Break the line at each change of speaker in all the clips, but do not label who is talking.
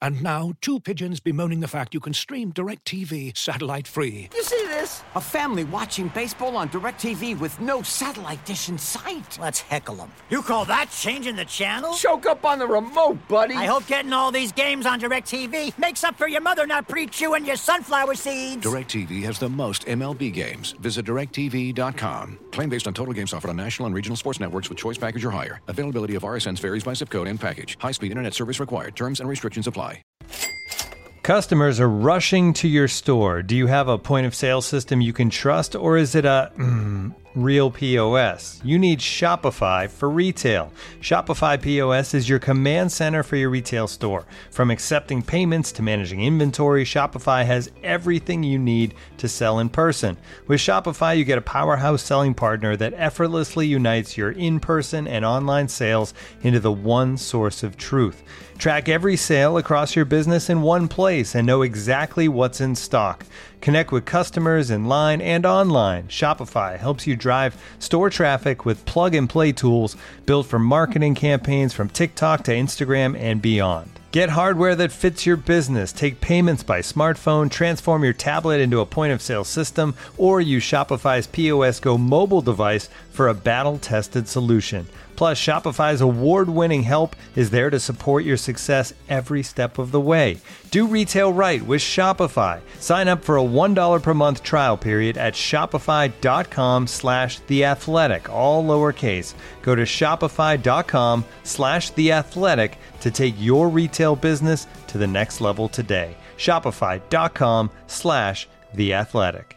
And now, two pigeons bemoaning the fact you can stream DirecTV satellite-free.
You see this? A family watching baseball on DirecTV with no satellite dish in sight.
Let's heckle them. You call that changing the channel?
Choke up on the remote, buddy.
I hope getting all these games on DirecTV makes up for your mother not pre-chewing your sunflower seeds.
DirecTV has the most MLB games. Visit DirecTV.com. Claim based on total games offered on national and regional sports networks with choice package or higher. Availability of RSNs varies by zip code and package. High-speed internet service required. Terms and restrictions apply.
Customers are rushing to your store. Do you have a point-of-sale system you can trust, or is it a real POS? You need Shopify for retail. Shopify POS is your command center for your retail store. From accepting payments to managing inventory, Shopify has everything you need to sell in person. With Shopify, you get a powerhouse selling partner that effortlessly unites your in-person and online sales into the one source of truth. Track every sale across your business in one place and know exactly what's in stock. Connect with customers in line and online. Shopify helps you drive store traffic with plug-and-play tools built for marketing campaigns from TikTok to Instagram and beyond. Get hardware that fits your business. Take payments by smartphone, transform your tablet into a point-of-sale system, or use Shopify's POS Go mobile device for a battle-tested solution. Plus, Shopify's award-winning help is there to support your success every step of the way. Do retail right with Shopify. Sign up for a $1 per month trial period at shopify.com/theathletic, all lowercase. Go to shopify.com/theathletic to take your retail business to the next level today. Shopify.com/theathletic.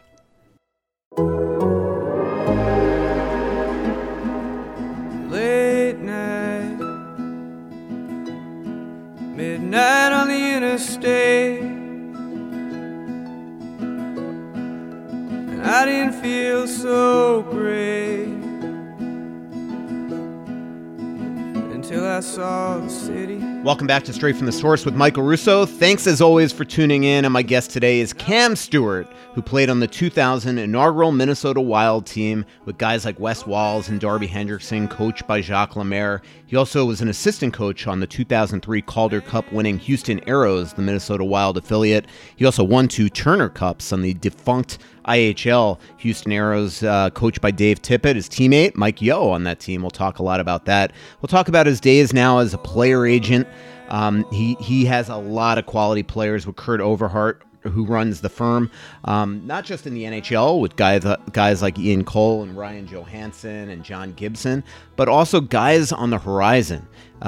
Late night, midnight on the interstate, and I didn't feel so great until I saw the city.
Welcome back to Straight from the Source with Michael Russo. Thanks as always for tuning in, and my guest today is Cam Stewart, who played on the 2000 inaugural Minnesota Wild team with guys like Wes Walz and Darby Hendrickson, coached by Jacques Lemaire. He also was an assistant coach on the 2003 Calder Cup winning Houston Aeros, the Minnesota Wild affiliate. He also won 2 Turner Cups on the defunct IHL Houston Aeros, coached by Dave Tippett. His teammate, Mike Yeo, on that team. We'll talk a lot about that. We'll talk about his days now as a player agent. He has a lot of quality players with Kurt Overhart, who runs the firm, not just in the NHL with guys like Ian Cole and Ryan Johansson and John Gibson, but also guys on the horizon.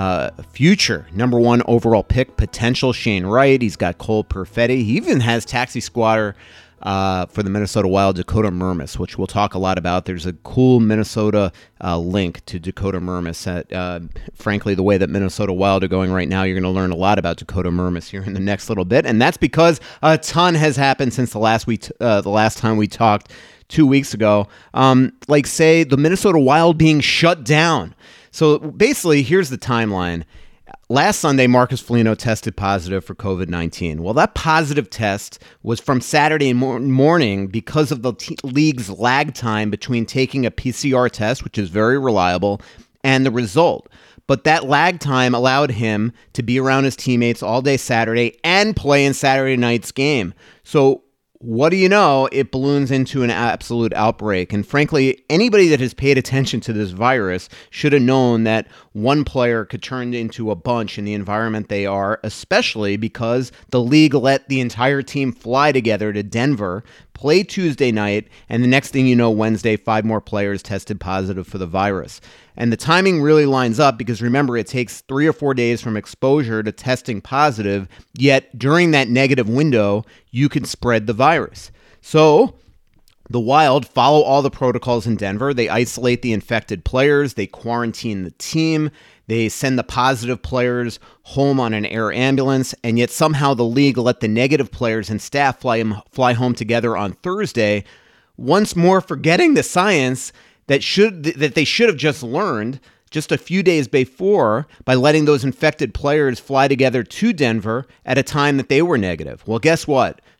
Future number 1 overall pick potential Shane Wright. He's got Cole Perfetti. He even has taxi squatter for the Minnesota Wild, Dakota Mermis, which we'll talk a lot about. There's a cool Minnesota link to Dakota Mermis. Frankly, the way that Minnesota Wild are going right now, you're going to learn a lot about Dakota Mermis here in the next little bit, and that's because a ton has happened since the last time we talked 2 weeks ago. Like, say, the Minnesota Wild being shut down. So basically, here's the timeline. Last Sunday, Marcus Foligno tested positive for COVID-19. Well, that positive test was from Saturday morning because of the league's lag time between taking a PCR test, which is very reliable, and the result. But that lag time allowed him to be around his teammates all day Saturday and play in Saturday night's game. So what do you know? It balloons into an absolute outbreak. And frankly, anybody that has paid attention to this virus should have known that one player could turn into a bunch in the environment they are, especially because the league let the entire team fly together to Denver, play Tuesday night, and the next thing you know, Wednesday, 5 more players tested positive for the virus. And the timing really lines up because, remember, it takes 3 or 4 days from exposure to testing positive, yet during that negative window, you can spread the virus. So the Wild follow all the protocols in Denver. They isolate the infected players. They quarantine the team. They send the positive players home on an air ambulance, and yet somehow the league let the negative players and staff fly home together on Thursday, once more forgetting the science that they should have just learned just a few days before by letting those infected players fly together to Denver at a time that they were negative. Well, guess what?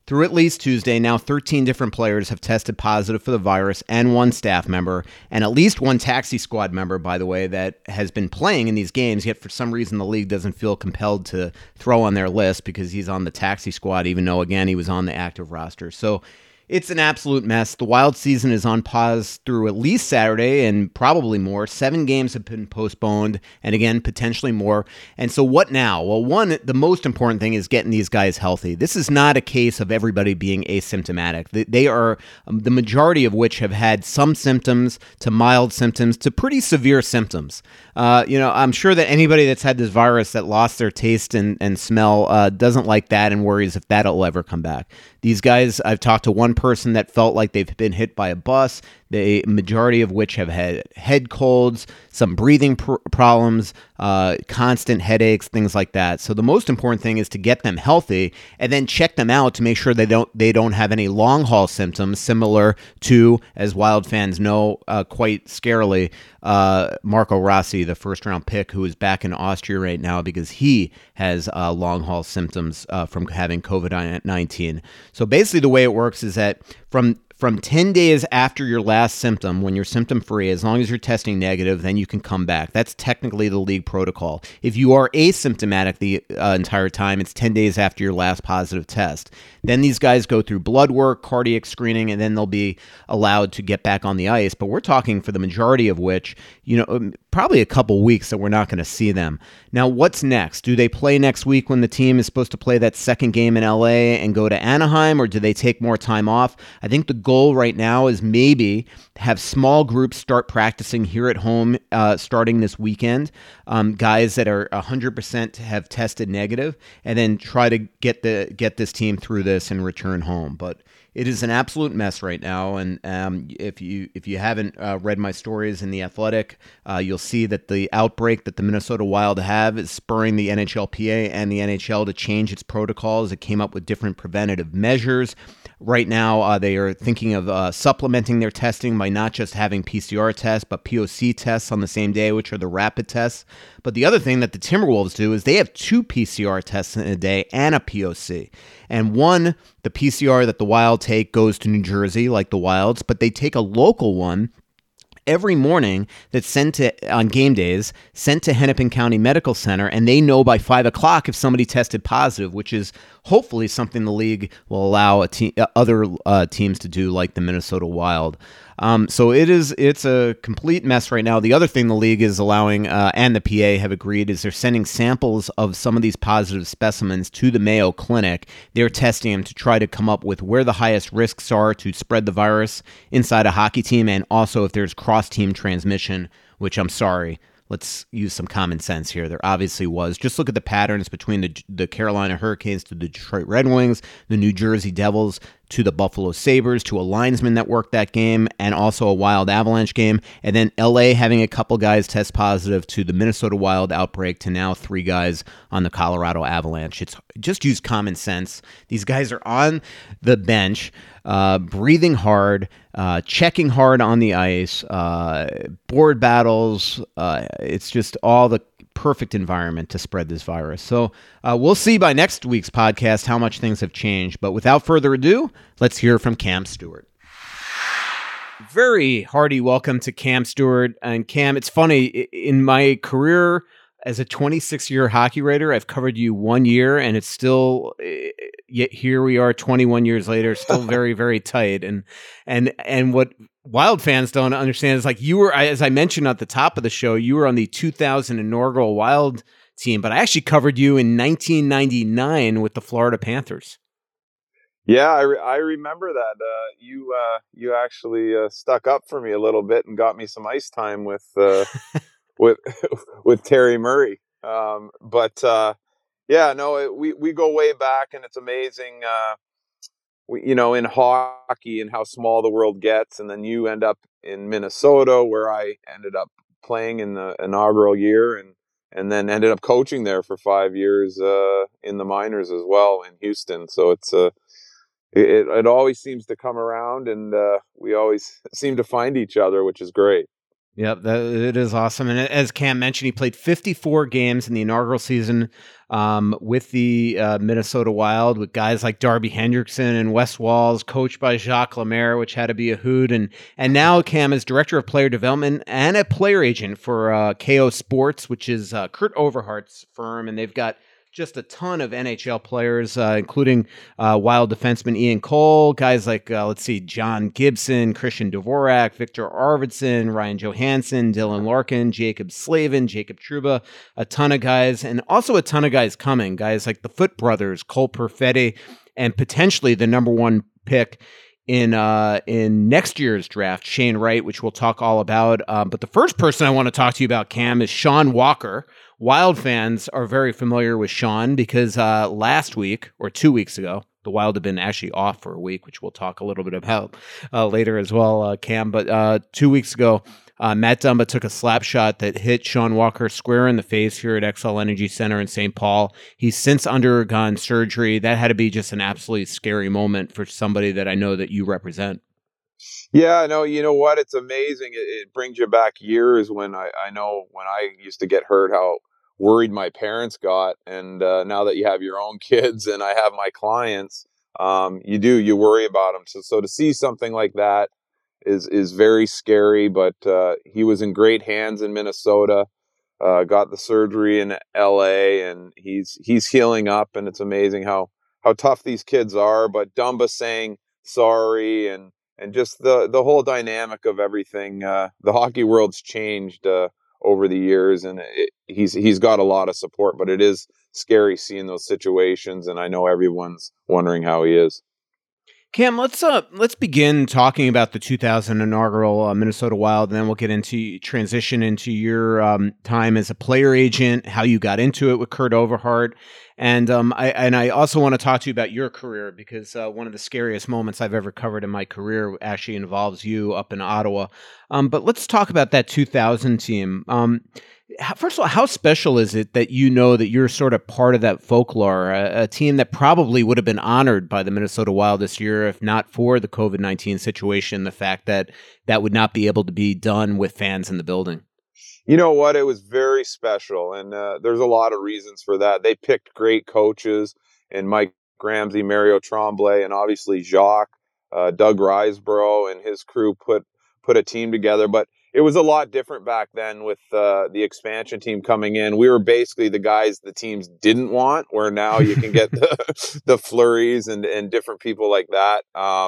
Through at least Tuesday, now 13 different players have tested positive for the virus, and one staff member, and at least one taxi squad member, by the way, that has been playing in these games, yet for some reason the league doesn't feel compelled to throw on their list because he's on the taxi squad, even though, again, he was on the active roster. So it's an absolute mess. The Wild season is on pause through at least Saturday and probably more. 7 games have been postponed, and again, potentially more. And so what now? Well, one, the most important thing is getting these guys healthy. This is not a case of everybody being asymptomatic. They are, the majority of which have had some symptoms to mild symptoms to pretty severe symptoms. I'm sure that anybody that's had this virus that lost their taste and smell doesn't like that and worries if that'll ever come back. These guys, I've talked to one person that felt like they've been hit by a bus, the majority of which have had head colds, some breathing problems, constant headaches, things like that. So the most important thing is to get them healthy and then check them out to make sure they don't have any long haul symptoms similar to, as Wild fans know, quite scarily, Marco Rossi, the first round pick, who is back in Austria right now because he has long haul symptoms from having COVID-19. So basically the way it works is that from 10 days after your last symptom, when you're symptom-free, as long as you're testing negative, then you can come back. That's technically the league protocol. If you are asymptomatic the entire time, it's 10 days after your last positive test. Then these guys go through blood work, cardiac screening, and then they'll be allowed to get back on the ice. But we're talking for the majority of which, probably a couple weeks that we're not going to see them. Now, what's next? Do they play next week when the team is supposed to play that second game in LA and go to Anaheim, or do they take more time off? I think the goal right now is maybe have small groups start practicing here at home starting this weekend. Guys that are 100% have tested negative, and then try to get this team through this and return home. But it is an absolute mess right now, and if you haven't read my stories in The Athletic, you'll see that the outbreak that the Minnesota Wild have is spurring the NHLPA and the NHL to change its protocols. It came up with different preventative measures. Right now, they are thinking of supplementing their testing by not just having PCR tests, but POC tests on the same day, which are the rapid tests. But the other thing that the Timberwolves do is they have 2 PCR tests in a day and a POC. And one, the PCR that the Wild take, goes to New Jersey, like the Wilds, but they take a local one every morning that's sent to, on game days, sent to Hennepin County Medical Center, and they know by 5 o'clock if somebody tested positive, which is hopefully something the league will allow other teams to do, like the Minnesota Wild. So it's a complete mess right now. The other thing the league is allowing, and the PA have agreed, is they're sending samples of some of these positive specimens to the Mayo Clinic. They're testing them to try to come up with where the highest risks are to spread the virus inside a hockey team, and also if there's cross-team transmission, which I'm sorry. Let's use some common sense here. There obviously was. Just look at the patterns between the Carolina Hurricanes to the Detroit Red Wings, the New Jersey Devils to the Buffalo Sabres, to a linesman that worked that game, and also a Wild Avalanche game. And then LA having a couple guys test positive, to the Minnesota Wild outbreak, to now 3 guys on the Colorado Avalanche. It's just use common sense. These guys are on the bench, breathing hard, checking hard on the ice, board battles. It's just all the perfect environment to spread this virus. So we'll see by next week's podcast how much things have changed. But without further ado, let's hear from Cam Stewart. Very hearty welcome to Cam Stewart. And Cam, it's funny, in my career as a 26-year hockey writer, I've covered you 1 year, and it's still, yet here we are 21 years later, still very, very tight. And what Wild fans don't understand is, like, you were, as I mentioned at the top of the show, you were on the 2000 inaugural Wild team, but I actually covered you in 1999 with the Florida Panthers.
Yeah, I remember that. You actually stuck up for me a little bit and got me some ice time with with Terry Murray. We go way back, and it's amazing. In hockey and how small the world gets, and then you end up in Minnesota, where I ended up playing in the inaugural year, and then ended up coaching there for 5 years in the minors as well in Houston. So it's it always seems to come around, and we always seem to find each other, which is great.
Yep, it is awesome. And as Cam mentioned, he played 54 games in the inaugural season with the Minnesota Wild, with guys like Darby Hendrickson and Wes Walz, coached by Jacques Lemaire, which had to be a hoot. And now Cam is director of player development and a player agent for KO Sports, which is Kurt Overhart's firm. And they've got just a ton of NHL players, including Wild defenseman Ian Cole, guys like, John Gibson, Christian Dvorak, Victor Arvidsson, Ryan Johansson, Dylan Larkin, Jacob Slavin, Jacob Trouba, a ton of guys, and also a ton of guys coming, guys like the Foot Brothers, Cole Perfetti, and potentially the number one pick in next year's draft, Shane Wright, which we'll talk all about. But the first person I want to talk to you about, Cam, is Sean Walker. Wild fans are very familiar with Sean because last week or 2 weeks ago, the Wild have been actually off for a week, which we'll talk a little bit about later as well, Cam. But 2 weeks ago, Matt Dumba took a slap shot that hit Sean Walker square in the face here at XL Energy Center in St. Paul. He's since undergone surgery. That had to be just an absolutely scary moment for somebody that I know that you represent.
Yeah, no, you know what? It's amazing. It brings you back years when I know when I used to get hurt, how worried my parents got. And now that you have your own kids and I have my clients, you worry about them. So to see something like that is very scary, but he was in great hands in Minnesota, got the surgery in LA, and he's healing up, and it's amazing how tough these kids are. But Dumba saying sorry and just the whole dynamic of everything, the hockey world's changed over the years, and he's got a lot of support, but it is scary seeing those situations, and I know everyone's wondering how he is.
Cam, let's begin talking about the 2000 inaugural Minnesota Wild, and then we'll get into transition into your time as a player agent, how you got into it with Kurt Overhart, and I also want to talk to you about your career, because one of the scariest moments I've ever covered in my career actually involves you up in Ottawa. But let's talk about that 2000 team. First of all, how special is it that you know that you're sort of part of that folklore, a team that probably would have been honored by the Minnesota Wild this year if not for the COVID-19 situation, the fact that would not be able to be done with fans in the building?
You know what? It was very special, and there's a lot of reasons for that. They picked great coaches, and Mike Ramsey, Mario Tremblay, and obviously Jacques, Doug Riseborough and his crew put a team together. But it was a lot different back then with the expansion team coming in. We were basically the guys the teams didn't want, where now you can get the Fleuries and different people like that.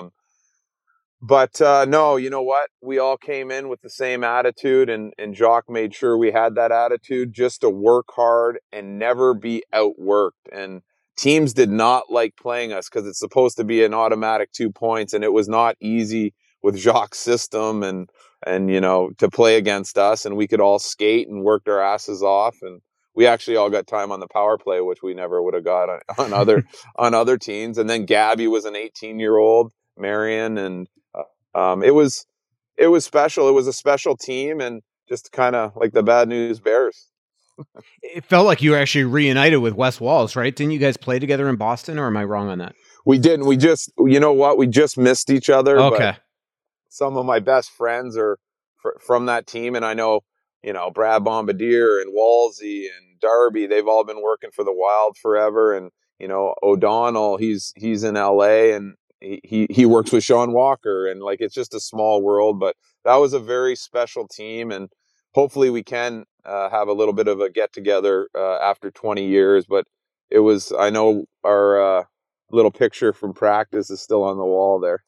But no, you know what? We all came in with the same attitude, and Jacques made sure we had that attitude, just to work hard and never be outworked. And teams did not like playing us because it's supposed to be an automatic 2 points, and it was not easy with Jacques' system and to play against us. And we could all skate and worked our asses off, and we actually all got time on the power play, which we never would have got on other teams. And then Gabby was an 18-year-old, Marion, and it was special. It was a special team, and just kind of like the Bad News Bears.
It felt like you were actually reunited with Wes Walz, right? Didn't you guys play together in Boston, or am I wrong on that?
We didn't. We just, you know what? We just missed each other.
Okay.
But some of my best friends are from that team, and I know, Brad Bombardier and Walsey and Darby, they've all been working for the Wild forever. And, O'Donnell, he's in LA, and he works with Sean Walker, and it's just a small world. But that was a very special team, and hopefully we can have a little bit of a get together after 20 years. But it was, I know our little picture from practice is still on the wall there.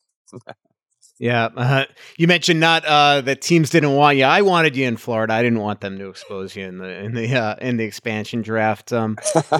Yeah, you mentioned not that teams didn't want you. I wanted you in Florida. I didn't want them to expose you in the expansion draft. What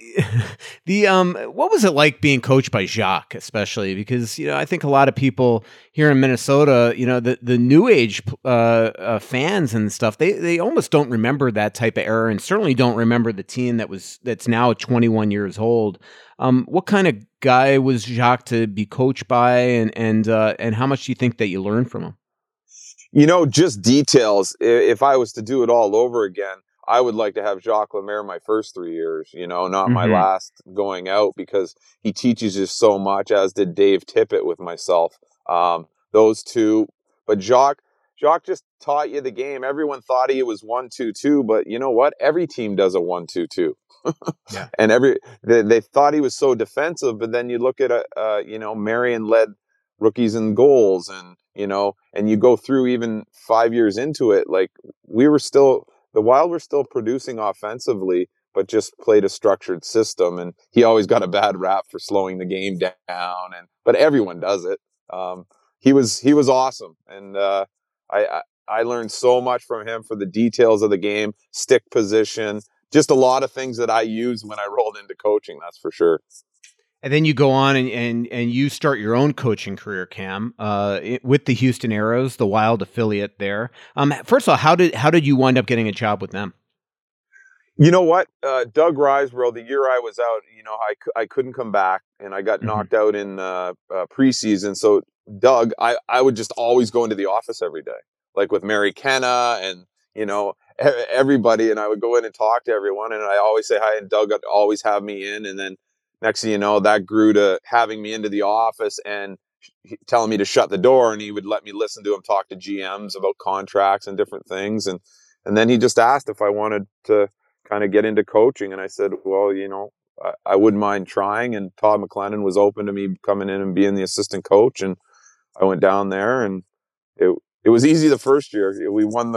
was it like being coached by Jacques, especially because I think a lot of people here in Minnesota, the new age fans and stuff, they almost don't remember that type of era, and certainly don't remember the team that's now 21 years old. What kind of guy was Jacques to be coached by, and how much do you think that you learned from him?
Just details. If I was to do it all over again, I would like to have Jacques Lemaire my first 3 years, not my last going out, because he teaches you so much, as did Dave Tippett with myself. Those two. But Jacques Jacques just taught you the game. Everyone thought he was 1-2-2, but you know what? Every team does a 1-2-2.
Yeah.
And they thought he was so defensive, but then you look at Marion led rookies in goals, and and you go through even 5 years into it, like the Wild were still producing offensively, but just played a structured system. And he always got a bad rap for slowing the game down, but everyone does it. He was awesome, and I learned so much from him for the details of the game, stick position, just a lot of things that I use when I rolled into coaching. That's for sure.
And then you go on and you start your own coaching career, Cam, with the Houston Aeros, the Wild affiliate there. First of all, how did you wind up getting a job with them?
You know what? Doug Riseborough, the year I was out, I couldn't come back, and I got knocked out in preseason. So Doug, I would just always go into the office every day, like with Mary Kenna and, everybody. And I would go in and talk to everyone, and I always say hi, and Doug would always have me in. And then next thing you know, that grew to having me into the office and telling me to shut the door, and he would let me listen to him talk to GMs about contracts and different things. And then he just asked if I wanted to kind of get into coaching. And I said, well, I wouldn't mind trying. And Todd McLennan was open to me coming in and being the assistant coach. And I went down there, and it was easy the first year. We won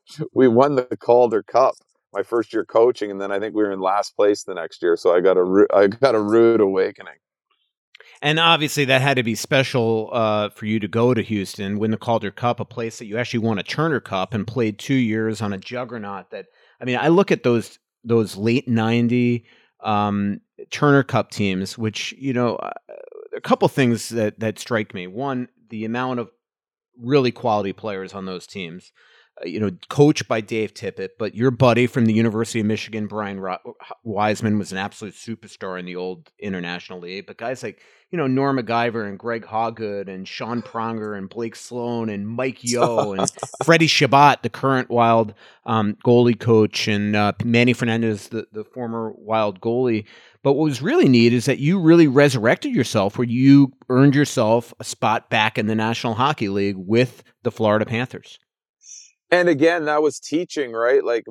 the Calder Cup my first year coaching, and then I think we were in last place the next year. So I got a rude awakening.
And obviously that had to be special for you to go to Houston, win the Calder Cup, a place that you actually won a Turner Cup and played 2 years on a juggernaut. I look at those late 90 Turner Cup teams, which, a couple things that strike me. One, the amount of really quality players on those teams. Coached by Dave Tippett, but your buddy from the University of Michigan, Brian Wiseman, was an absolute superstar in the old International League. But guys like, Norm MacGyver and Greg Hawgood and Sean Pronger and Blake Sloan and Mike Yeo and Freddie Shabbat, the current Wild goalie coach, and Manny Fernandez, the former Wild goalie. But what was really neat is that you really resurrected yourself, where you earned yourself a spot back in the National Hockey League with the Florida Panthers.
And again, that was teaching, right? Like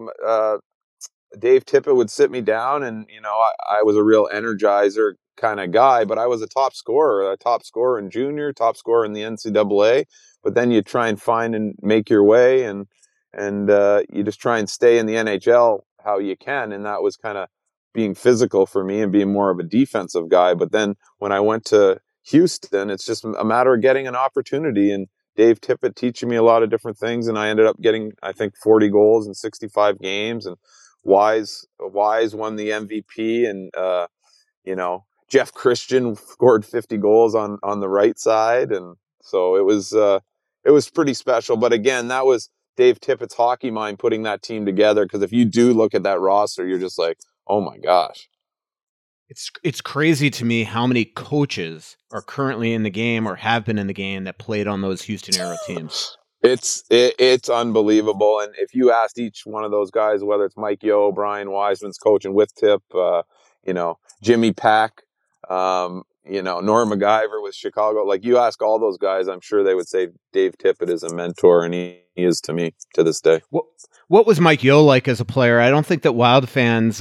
Dave Tippett would sit me down, and I was a real energizer kind of guy, but I was a top scorer in junior, top scorer in the NCAA. But then you try and find and make your way, and you just try and stay in the NHL how you can. And that was kind of being physical for me and being more of a defensive guy. But then when I went to Houston, it's just a matter of getting an opportunity, and Dave Tippett teaching me a lot of different things, and I ended up getting, I think, 40 goals in 65 games, and Wise won the MVP, and Jeff Christian scored 50 goals on the right side, and so it was pretty special. But again, that was Dave Tippett's hockey mind putting that team together, because if you do look at that roster, you're just like, oh my gosh.
It's crazy to me how many coaches are currently in the game or have been in the game that played on those Houston Aero teams.
It's unbelievable. And if you asked each one of those guys, whether it's Mike Yeo, Brian Wiseman's coaching with Tip, Jimmy Pack, Norm MacGyver with Chicago, like you ask all those guys, I'm sure they would say Dave Tippett is a mentor, and he is to me to this day.
What was Mike Yeo like as a player? I don't think that Wild fans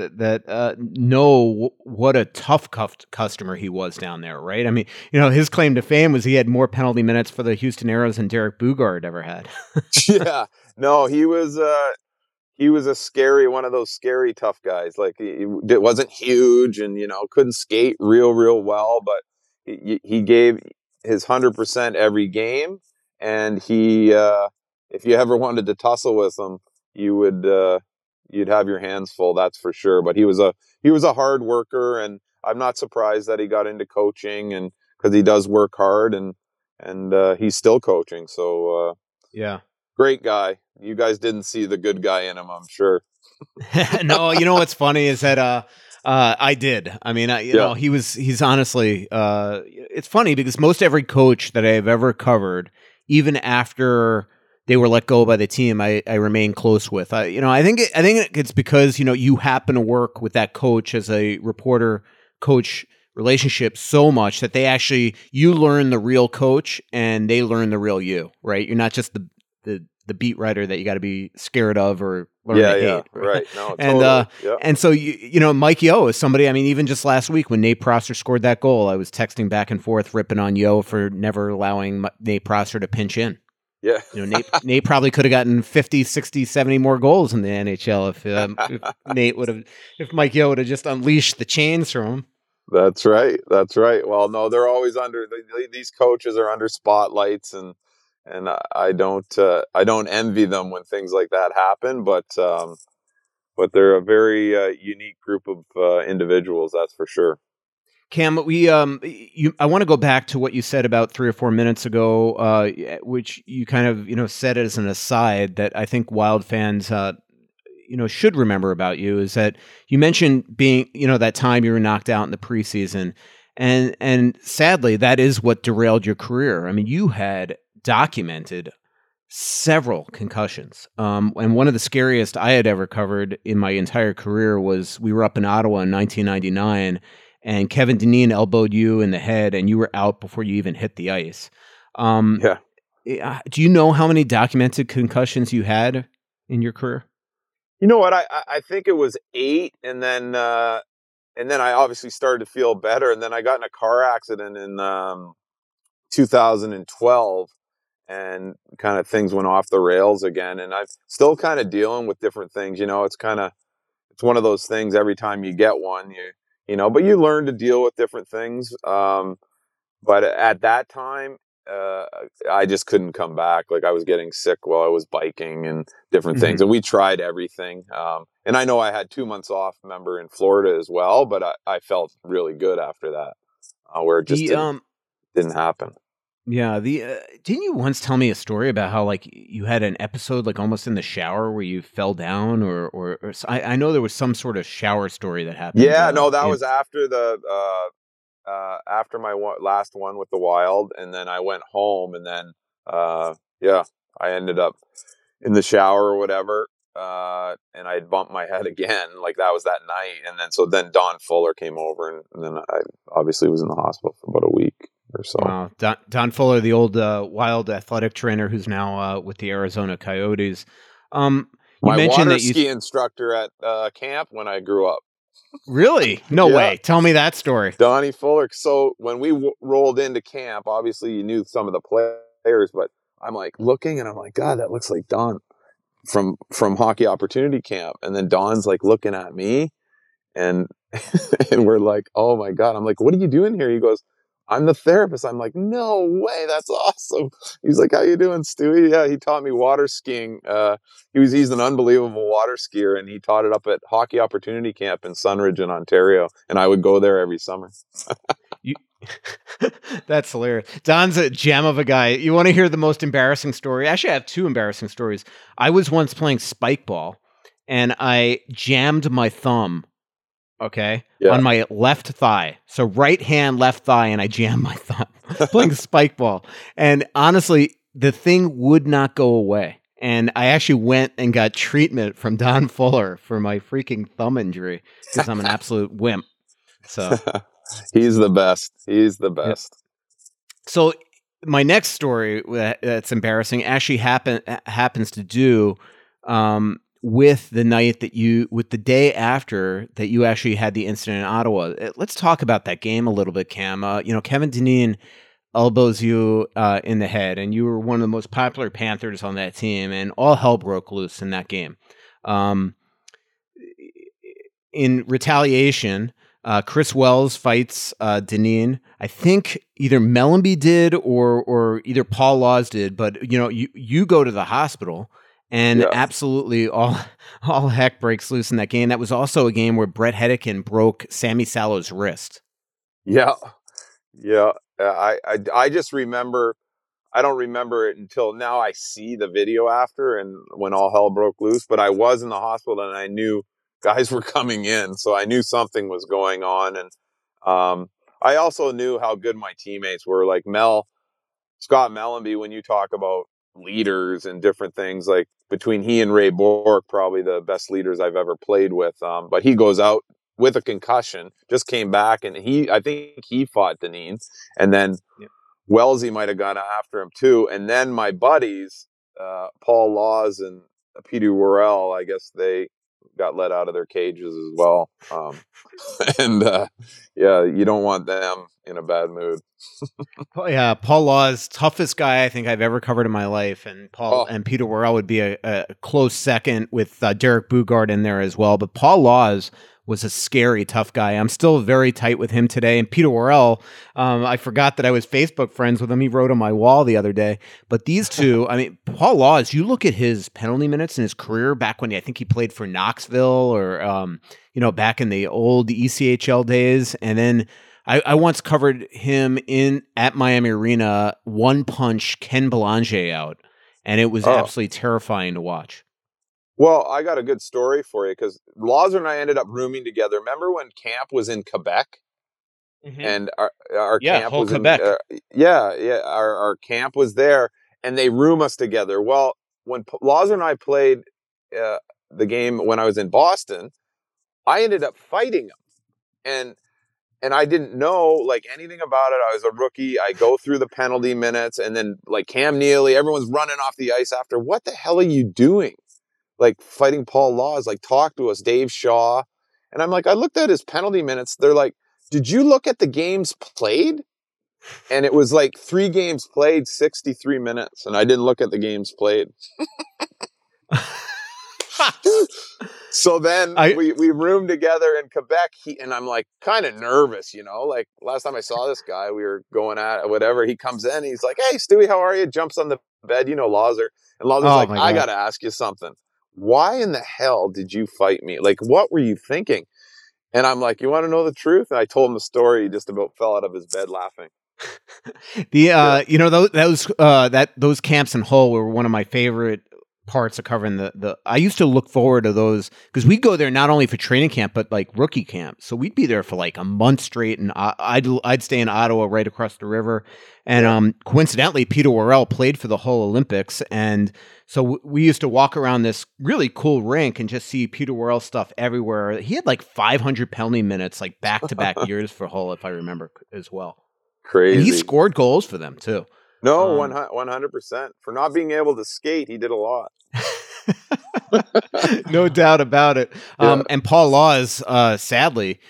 know what a tough customer he was down there, right? I mean, his claim to fame was he had more penalty minutes for the Houston Aeros than Derek Bugard ever had.
Yeah, no, he was one of those scary tough guys. Like he wasn't huge, and couldn't skate real well, but he gave his 100% every game, and he. If you ever wanted to tussle with him, you'd have your hands full, that's for sure. But he was a hard worker, and I'm not surprised that he got into coaching, and because he does work hard, and he's still coaching. So
yeah,
great guy. You guys didn't see the good guy in him, I'm sure.
No, what's funny is that I did. I mean, he's honestly. It's funny because most every coach that I've ever covered, even after they were let go by the team, I remain close with. I think it's because you happen to work with that coach as a reporter coach relationship so much that you learn the real coach and they learn the real you, right? You're not just the the beat writer that you got to be scared of or learn to hate.
Right. No,
and
totally.
And so you know, Mike Yeo is somebody. I mean, even just last week when Nate Prosser scored that goal, I was texting back and forth, ripping on Yeo for never allowing Nate Prosser to pinch in.
Yeah.
You know, Nate probably could have gotten 50, 60, 70 more goals in the NHL if Mike Yeo would have just unleashed the chains from him.
That's right. Well, no, they're always these coaches are under spotlights, and I don't envy them when things like that happen, but they're a very unique group of individuals, that's for sure.
Cam, I want to go back to what you said about 3 or 4 minutes ago, which you kind of, you know, said as an aside that I think Wild fans, should remember about you, is that you mentioned being, you know, that time you were knocked out in the preseason, and sadly that is what derailed your career. I mean, you had documented several concussions, and one of the scariest I had ever covered in my entire career was we were up in Ottawa in 1999. And Kevin Dineen elbowed you in the head, and you were out before you even hit the ice. Do you know how many documented concussions you had in your career?
You know what? I think it was 8, and then I obviously started to feel better, and then I got in a car accident in 2012, and kind of things went off the rails again. And I'm still kind of dealing with different things. You know, it's one of those things. Every time you get one, but you learn to deal with different things. But at that time, I just couldn't come back. Like, I was getting sick while I was biking and different things. And we tried everything. And I know I had 2 months off, remember, in Florida as well, but I felt really good after that, where it just didn't happen.
Yeah. Didn't you once tell me a story about how, like, you had an episode, like, almost in the shower where you fell down or I know there was some sort of shower story that happened.
Yeah, no, that was after after my last one with the Wild. And then I went home, and then, I ended up in the shower or whatever. And I had bumped my head again. Like, that was that night. And then Don Fuller came over, and then I obviously was in the hospital for about a week or so.
Wow. Don Fuller, the old Wild athletic trainer who's now with the Arizona Coyotes.
My water ski instructor at camp when I grew up.
Really? No way. Tell me that story.
Donnie Fuller. So when we rolled into camp, obviously you knew some of the players, but I'm like looking, and I'm like, God, that looks like Don from Hockey Opportunity Camp. And then Don's like looking at me, and and we're like, oh my God. I'm like, what are you doing here? He goes, I'm the therapist. I'm like, no way, that's awesome. He's like, how you doing, Stewie? Yeah, he taught me water skiing. He's an unbelievable water skier, and he taught it up at Hockey Opportunity Camp in Sunridge in Ontario, and I would go there every summer.
That's hilarious. Don's a gem of a guy. You want to hear the most embarrassing story? Actually, I have 2 embarrassing stories. I was once playing spike ball, and I jammed my thumb on my left thigh. So right hand, left thigh, and I jammed my thumb playing spike ball. And honestly, the thing would not go away. And I actually went and got treatment from Don Fuller for my freaking thumb injury because I'm an absolute wimp. So
he's the best.
So my next story that's embarrassing actually happens to do with the day after that you actually had the incident in Ottawa. Let's talk about that game a little bit, Cam. Kevin Dineen elbows you in the head, and you were one of the most popular Panthers on that team, and all hell broke loose in that game. In retaliation, Chris Wells fights Dineen. I think either Mellanby did or either Paul Laws did, but you go to the hospital. And absolutely all heck breaks loose in that game. That was also a game where Brett Hedican broke Sammy Salo's wrist. Yeah.
I just remember, I don't remember it until now. I see the video after, and when all hell broke loose, but I was in the hospital, and I knew guys were coming in, so I knew something was going on. And I also knew how good my teammates were. Like Scott Mellanby, when you talk about leaders and different things, like between he and Ray Bourque, probably the best leaders I've ever played with. But he goes out with a concussion, just came back, and I think he fought Dineen, and then Wellesley might have gone after him too. And then my buddies, Paul Laws and Peter Worrell, I guess they got let out of their cages as well. And yeah, you don't want them in a bad mood.
Yeah, Paul Laws, toughest guy I think I've ever covered in my life, and Peter Worrell would be a close second with Derek Bugard in there as well. But Paul Laws was a scary, tough guy. I'm still very tight with him today. And Peter Worrell, I forgot that I was Facebook friends with him. He wrote on my wall the other day. But these two, I mean, Paul Laws, you look at his penalty minutes in his career back when I think he played for Knoxville or, back in the old ECHL days. And then I once covered him at Miami Arena, one punch Ken Belanger out. And it was absolutely terrifying to watch.
Well, I got a good story for you because Laws and I ended up rooming together. Remember when camp was in Quebec? Mm-hmm. And our camp was
Quebec.
Our camp was there, and they room us together. Well, when Laws and I played the game when I was in Boston, I ended up fighting him, and I didn't know like anything about it. I was a rookie. I go through the penalty minutes, and then like Cam Neely, everyone's running off the ice after. What the hell are you doing? Like fighting Paul Laws, like talk to us, Dave Shaw. And I'm like, I looked at his penalty minutes. They're like, did you look at the games played? And it was like 3 games played, 63 minutes. And I didn't look at the games played. So then we roomed together in Quebec. And I'm like kind of nervous, like last time I saw this guy, we were going at whatever. He comes in, he's like, hey, Stewie, how are you? Jumps on the bed, Lawser. And Lawser's like, I got to ask you something. Why in the hell did you fight me? Like, what were you thinking? And I'm like, you want to know the truth? And I told him the story. He just about fell out of his bed laughing.
Those camps in Hull were one of my favorite parts of covering I used to look forward to those because we'd go there not only for training camp, but like rookie camp. So we'd be there for like a month straight, and I'd stay in Ottawa right across the river. And coincidentally, Peter Worrell played for the Hull Olympics. And so we used to walk around this really cool rink and just see Peter Worrell stuff everywhere. He had like 500 penalty minutes, like back-to-back years for Hull, if I remember as well.
Crazy.
And he scored goals for them too.
No, 100%. For not being able to skate, he did a lot.
No doubt about it. And Paul Laws, sadly,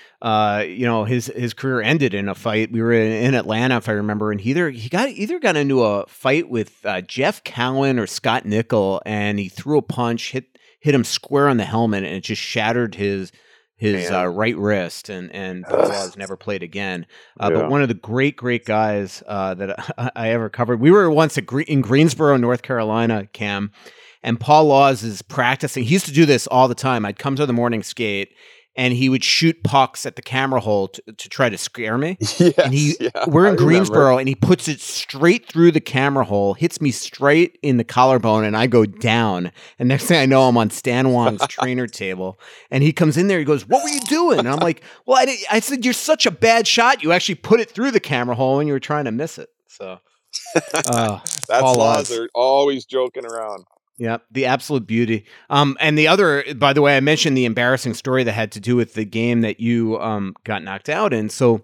his career ended in a fight. We were in Atlanta, if I remember, and he got into a fight with Jeff Cowan or Scott Nickel, and he threw a punch, hit him square on the helmet, and it just shattered his right wrist, and Paul Laws never played again. But one of the great guys that I ever covered. We were once in Greensboro, North Carolina, Cam, and Paul Laws is practicing. He used to do this all the time. I'd come to the morning skate, and he would shoot pucks at the camera hole to try to scare me.
Yes,
and we're in Greensboro, and he puts it straight through the camera hole, hits me straight in the collarbone, and I go down. And next thing I know, I'm on Stan Wong's trainer table, and he comes in there. He goes, "What were you doing?" And I'm like, "Well, I said, you're such a bad shot. You actually put it through the camera hole, and you were trying to miss it." So
that's Laws are always joking around.
Yeah, the absolute beauty. And the other, by the way, I mentioned the embarrassing story that had to do with the game that you got knocked out in. So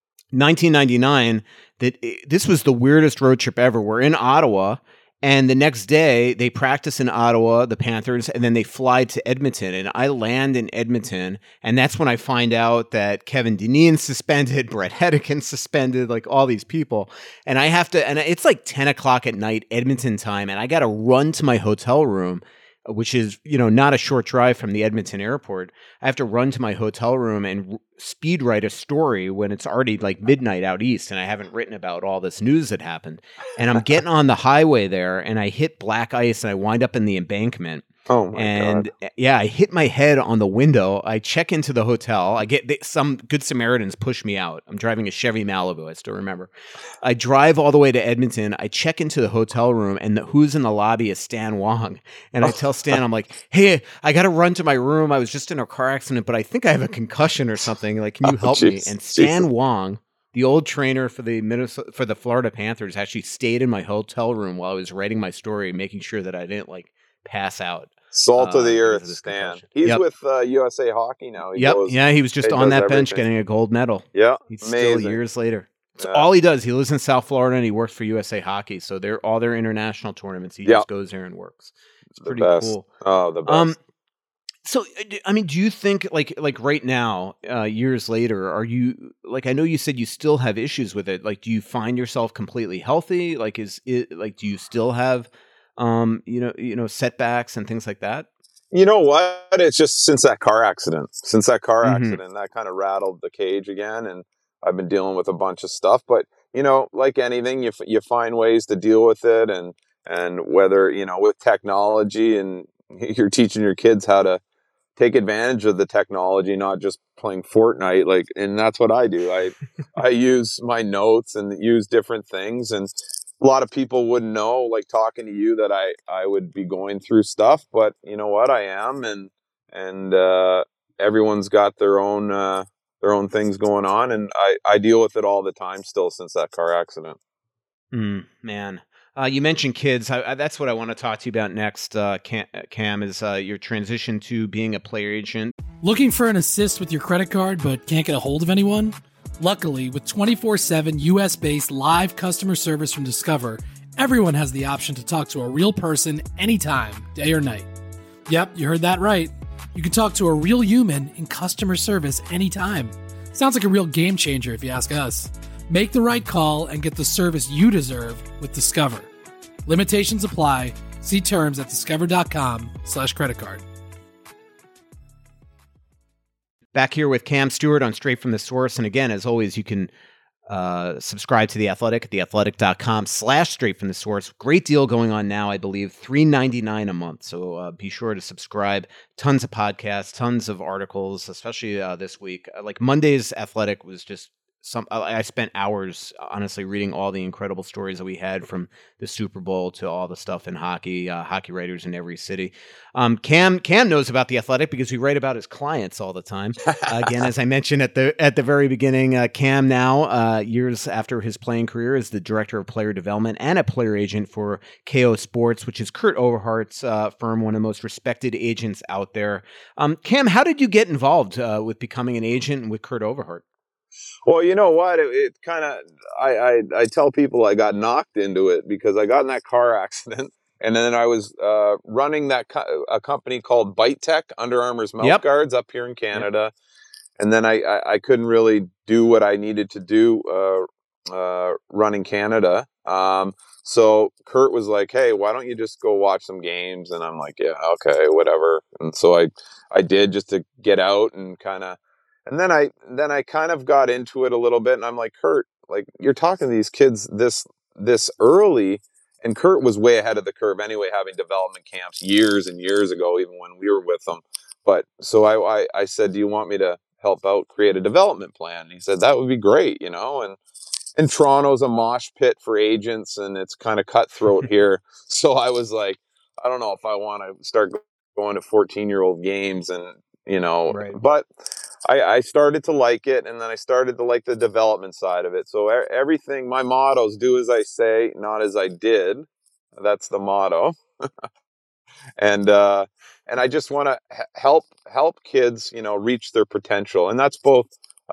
1999, this was the weirdest road trip ever. We're in Ottawa, and the next day they practice in Ottawa, the Panthers, and then they fly to Edmonton. And I land in Edmonton, and that's when I find out that Kevin Dineen suspended, Brett Hedican suspended, like all these people. And I have to, and it's like 10 o'clock at night, Edmonton time, and I got to run to my hotel room, which is, not a short drive from the Edmonton airport. I have to run to my hotel room and speed write a story when it's already like midnight out east, and I haven't written about all this news that happened. And I'm getting on the highway there, and I hit black ice, and I wind up in the embankment.
Oh my God.
Yeah, I hit my head on the window. I check into the hotel. Some good Samaritans push me out. I'm driving a Chevy Malibu. I still remember. I drive all the way to Edmonton. I check into the hotel room, and who's in the lobby is Stan Wong. And I tell Stan, I'm like, "Hey, I got to run to my room. I was just in a car accident, but I think I have a concussion or something. Like, can you help me?" And Stan Wong, the old trainer for the Florida Panthers, actually stayed in my hotel room while I was writing my story, making sure that I didn't pass out.
Salt of the earth, Stan. He's with USA Hockey now.
He was just on that bench getting a gold medal.
Yeah,
he's
amazing.
still years later. So all he does, he lives in South Florida and he works for USA Hockey. So all their international tournaments, he just goes there and works. It's pretty cool.
Oh, the best.
So, I mean, do you think like right now, years later, are you like, I know you said you still have issues with it. Like, do you find yourself completely healthy? Like, do you still have, setbacks and things like that?
You know what? It's just since that car accident, that kind of rattled the cage again. And I've been dealing with a bunch of stuff, but like anything, you find ways to deal with it. And whether, with technology, and you're teaching your kids how to take advantage of the technology, not just playing Fortnite. And that's what I do. I use my notes and use different things. And a lot of people wouldn't know, like talking to you, that I would be going through stuff, but you know what? I am. And everyone's got their own things going on. And I deal with it all the time still since that car accident.
Man. You mentioned kids. That's what I want to talk to you about next, Cam, is your transition to being a player agent.
Looking for an assist with your credit card but can't get a hold of anyone? Luckily, with 24/7 US-based live customer service from Discover, everyone has the option to talk to a real person anytime, day or night. Yep, you heard that right. You can talk to a real human in customer service anytime. Sounds like a real game changer if you ask us. Make the right call and get the service you deserve with Discover. Limitations apply. See terms at discover.com/creditcard.
Back here with Cam Stewart on Straight from the Source. And again, as always, you can subscribe to The Athletic at theathletic.com/straight from the source. Great deal going on now, I believe, $3.99 a month. So be sure to subscribe. Tons of podcasts, tons of articles, especially this week. Like Monday's Athletic was just I spent hours, honestly, reading all the incredible stories that we had from the Super Bowl to all the stuff in hockey, hockey writers in every city. Cam knows about The Athletic because we write about his clients all the time. Again, as I mentioned at the very beginning, Cam now, years after his playing career, is the director of player development and a player agent for KO Sports, which is Kurt Overhart's firm, one of the most respected agents out there. Cam, how did you get involved with becoming an agent with Kurt Overhart?
Well, you know what? It kind of, I tell people I got knocked into it because I got in that car accident, and then I was running a company called Bite Tech, Under Armour's mouth guards up here in Canada. And then I couldn't really do what I needed to do running Canada. So Kurt was like, hey, why don't you just go watch some games? And I'm like, yeah, okay, whatever. And so I did, just to get out and kind of. And then I kind of got into it a little bit, and I'm like, Kurt, like, you're talking to these kids this early, and Kurt was way ahead of the curve anyway, having development camps years and years ago, even when we were with them. But so I said, do you want me to help out create a development plan? And he said, that would be great, and Toronto's a mosh pit for agents, and it's kind of cutthroat here. So I was like, I don't know if I want to start going to 14-year-old games, and right. But I started to like it, and then I started to like the development side of it. So everything, my motto is do as I say, not as I did. That's the motto. And I just want to help kids, reach their potential. And that's both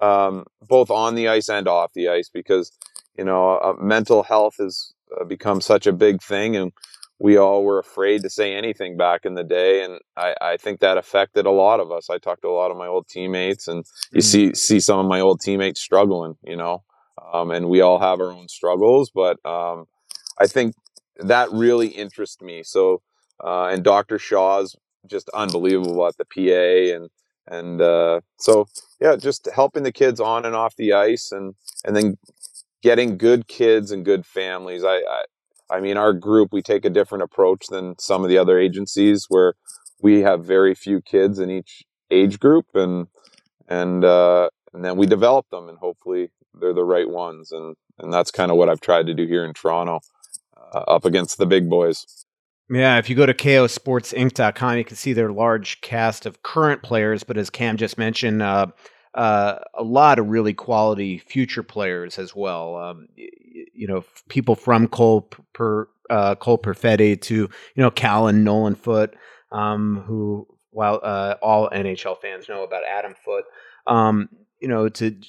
on the ice and off the ice, because, mental health has become such a big thing, and we all were afraid to say anything back in the day. And I think that affected a lot of us. I talked to a lot of my old teammates, and you see some of my old teammates struggling, and we all have our own struggles, but I think that really interests me. So, and Dr. Shaw's just unbelievable at the PA, and so, yeah, just helping the kids on and off the ice, and then getting good kids and good families. I mean, our group, we take a different approach than some of the other agencies, where we have very few kids in each age group, and then we develop them, and hopefully they're the right ones. And that's kind of what I've tried to do here in Toronto, up against the big boys.
Yeah, if you go to kosportsinc.com, you can see their large cast of current players, but as Cam just mentioned, a lot of really quality future players as well. People from Cole Perfetti to, Cal and Nolan Foote, who, while all NHL fans know about Adam Foote, to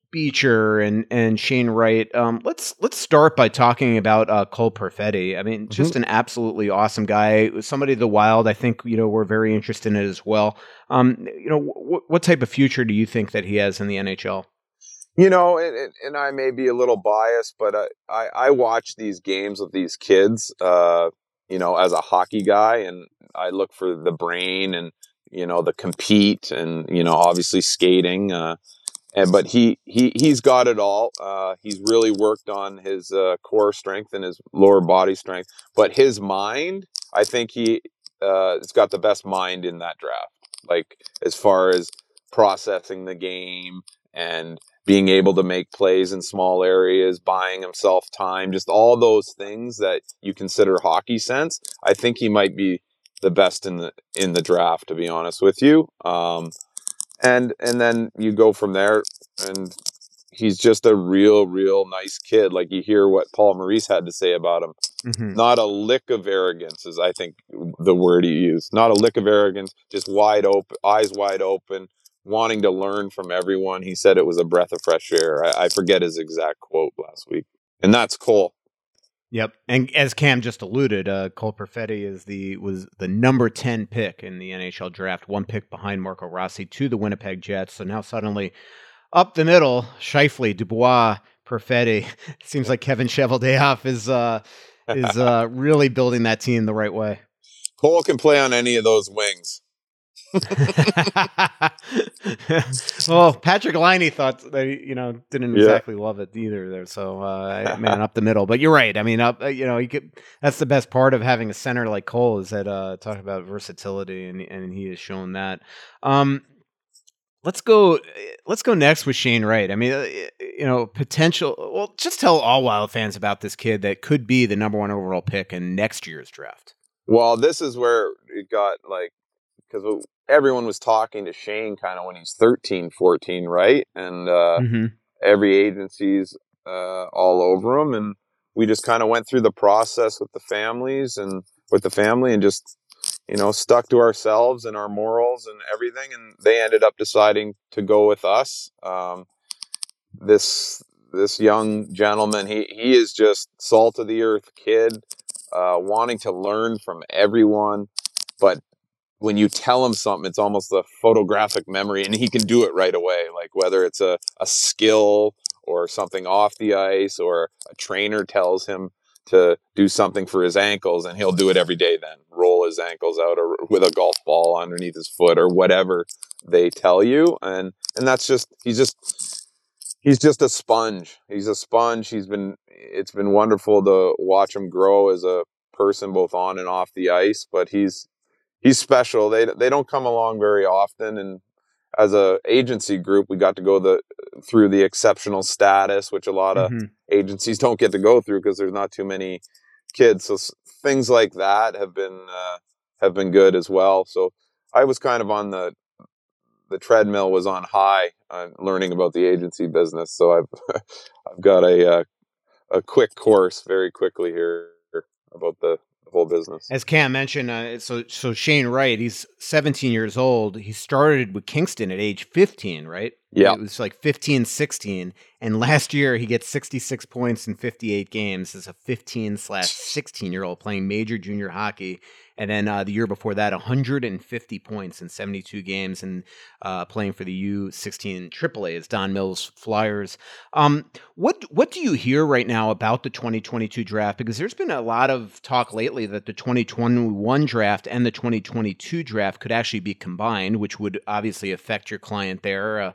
Beecher and Shane Wright. Let's start by talking about Cole Perfetti. I mean, just an absolutely awesome guy. Somebody of the Wild. I think we're very interested in it as well. What type of future do you think that he has in the NHL?
And I may be a little biased, but I watch these games with these kids, as a hockey guy, and I look for the brain and the compete and obviously skating. But he's got it all. He's really worked on his core strength and his lower body strength. But his mind, I think he's got the best mind in that draft. Like as far as processing the game and being able to make plays in small areas, buying himself time, just all those things that you consider hockey sense. I think he might be the best in the draft, to be honest with you. And then you go from there, and he's just a real nice kid. Like you hear what Paul Maurice had to say about him. Mm-hmm. Not a lick of arrogance is, I think, the word he used. Not a lick of arrogance, just wide open, eyes wide open, wanting to learn from everyone. He said it was a breath of fresh air. I forget his exact quote last week. And that's Cole.
Yep. And as Cam just alluded, Cole Perfetti was the number 10 pick in the NHL draft, one pick behind Marco Rossi to the Winnipeg Jets. So now suddenly up the middle, Scheifele, Dubois, Perfetti. It seems like Kevin Cheveldayoff is really building that team the right way.
Cole can play on any of those wings.
Well, Patrick Laine thought that didn't exactly love it either there. So man, up the middle. But you're right. I mean, that's the best part of having a center like Cole is that talk about versatility, and he has shown that. Let's go next with Shane Wright. I mean, potential. Well, just tell all Wild fans about this kid that could be the number 1 overall pick in next year's draft.
Well, this is where it got because everyone was talking to Shane kind of when he's 13, 14, right? And every agency's all over him. And we just kind of went through the process with the family and just, stuck to ourselves and our morals and everything. And they ended up deciding to go with us. This young gentleman, he is just salt of the earth kid, wanting to learn from everyone. But when you tell him something, it's almost a photographic memory, and he can do it right away. Like whether it's a skill or something off the ice, or a trainer tells him to do something for his ankles, and he'll do it every day then. Roll his ankles out or with a golf ball underneath his foot or whatever they tell you. And that's just, he's just a sponge. He's a sponge. It's been wonderful to watch him grow as a person, both on and off the ice, but he's special. They don't come along very often, and as a agency group, we got to go through the exceptional status, which a lot of agencies don't get to go through because there's not too many kids. So things like that have been good as well. So I was kind of on the treadmill was on high, learning about the agency business. So I've got a quick course very quickly here about the whole business.
As Cam mentioned, so Shane Wright, he's 17 years old. He started with Kingston at age 15, right?
Yeah.
It was like 15, 16. And last year he gets 66 points in 58 games as a 15/16-year-old playing major junior hockey. And then the year before that, 150 points in 72 games and playing for the U16 AAA as Don Mills Flyers. What do you hear right now about the 2022 draft? Because there's been a lot of talk lately that the 2021 draft and the 2022 draft could actually be combined, which would obviously affect your client there.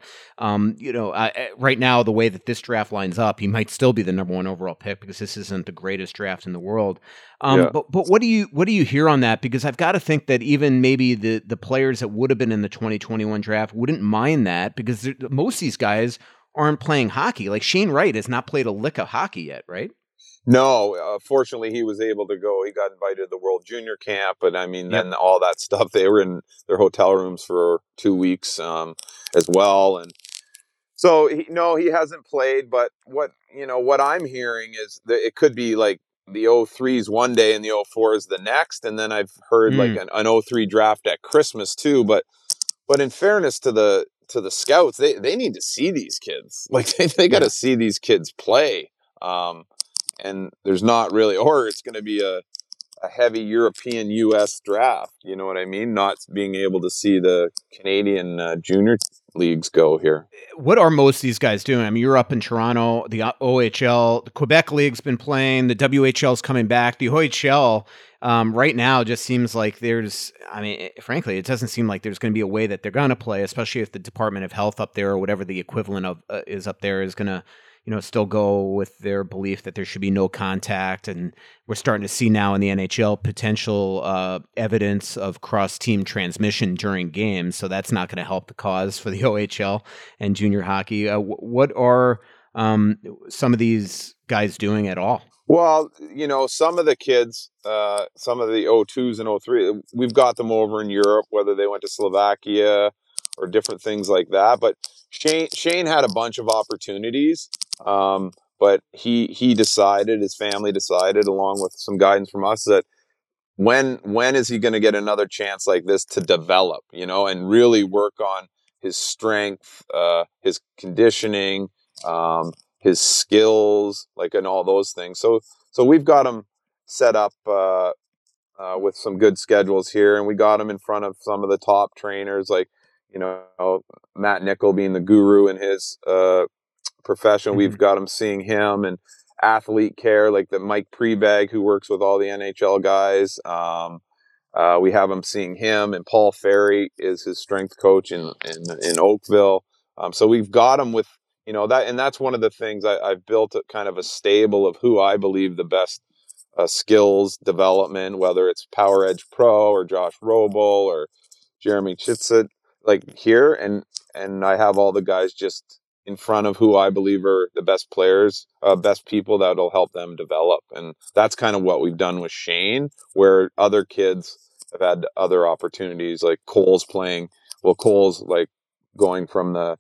Right now, the way that this draft lines up, he might still be the number 1 overall pick because this isn't the greatest draft in the world. But what do you hear on that? Because I've got to think that even maybe the players that would have been in the 2021 draft wouldn't mind that, because most of these guys aren't playing hockey. Like Shane Wright has not played a lick of hockey yet, right?
No, fortunately he was able to go. He got invited to the World Junior Camp, and then all that stuff. They were in their hotel rooms for 2 weeks as well, and so he hasn't played. But what I'm hearing is that it could be like the 03s one day and the 04s the next, and then I've heard like an 03 draft at Christmas too. But in fairness to the to the scouts, they need to see these kids. Like they got to see these kids play. And there's not really, or it's going to be a heavy European US draft. You know what I mean? Not being able to see the Canadian junior leagues go here.
What are most of these guys doing? I mean, you're up in Toronto, the OHL, the Quebec League's been playing, the WHL's coming back. The OHL right now just seems like frankly, it doesn't seem like there's going to be a way that they're going to play, especially if the Department of Health up there or whatever the equivalent of is up there is going to still go with their belief that there should be no contact. And we're starting to see now in the NHL potential evidence of cross-team transmission during games. So that's not going to help the cause for the OHL and junior hockey. What are some of these guys doing at all?
Well, some of the kids, some of the O2s and O3, we've got them over in Europe, whether they went to Slovakia or different things like that. But Shane had a bunch of opportunities. But he decided, his family decided, along with some guidance from us, that when is he going to get another chance like this to develop, and really work on his strength, his conditioning, his skills, and all those things. So we've got him set up with some good schedules here, and we got him in front of some of the top trainers, like Matt Nickel being the guru in his profession. We've got him seeing him, and athlete care, like the Mike Prebag, who works with all the NHL guys. We have him seeing him, and Paul Ferry is his strength coach in Oakville. So we've got him with that, and that's one of the things I've built kind of a stable of who I believe the best skills development, whether it's Power Edge Pro or Josh Roble or Jeremy Chitsit, here, and I have all the guys just in front of who I believe are the best players, best people that'll help them develop. And that's kind of what we've done with Shane, where other kids have had other opportunities, like Cole's playing. Well, Cole's going from the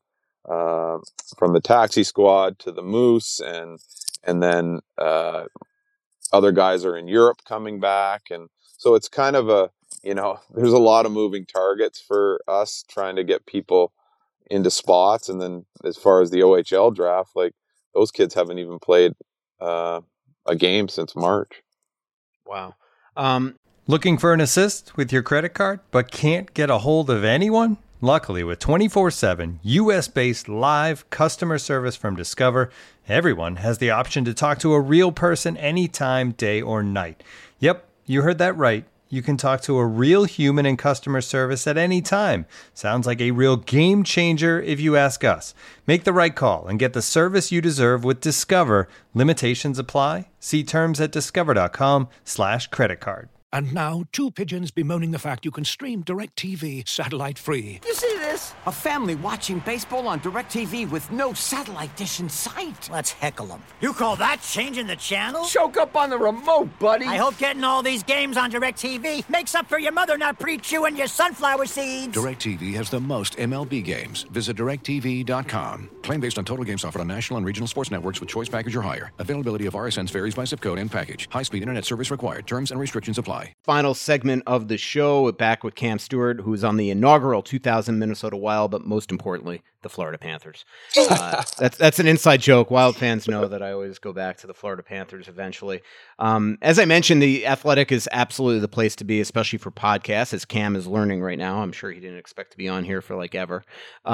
taxi squad to the Moose, and then other guys are in Europe coming back. And so it's kind of there's a lot of moving targets for us trying to get people into spots. And then as far as the OHL draft, those kids haven't even played a game since March.
Wow.
Looking for an assist with your credit card, but can't get a hold of anyone? Luckily, with 24/7 US-based live customer service from Discover, everyone has the option to talk to a real person anytime, day or night. Yep, you heard that right. You can talk to a real human in customer service at any time. Sounds like a real game changer if you ask us. Make the right call and get the service you deserve with Discover. Limitations apply. See terms at discover.com/creditcard.
And now, two pigeons bemoaning the fact you can stream DirecTV satellite-free.
You see this? A family watching baseball on DirecTV with no satellite dish in sight.
Let's heckle them. You call that changing the channel?
Choke up on the remote, buddy.
I hope getting all these games on DirecTV makes up for your mother not pre-chewing your sunflower seeds.
DirecTV has the most MLB games. Visit DirecTV.com. Claim based on total games offered on national and regional sports networks with choice package or higher. Availability of RSNs varies by zip code and package. High-speed internet service required. Terms and restrictions apply.
Final segment of the show, back with Cam Stewart, who's on the inaugural 2000 Minnesota Wild, but most importantly, the Florida Panthers. That's an inside joke. Wild fans know that I always go back to the Florida Panthers eventually. As I mentioned, the Athletic is absolutely the place to be, especially for podcasts, as Cam is learning right now. I'm sure he didn't expect to be on here for ever.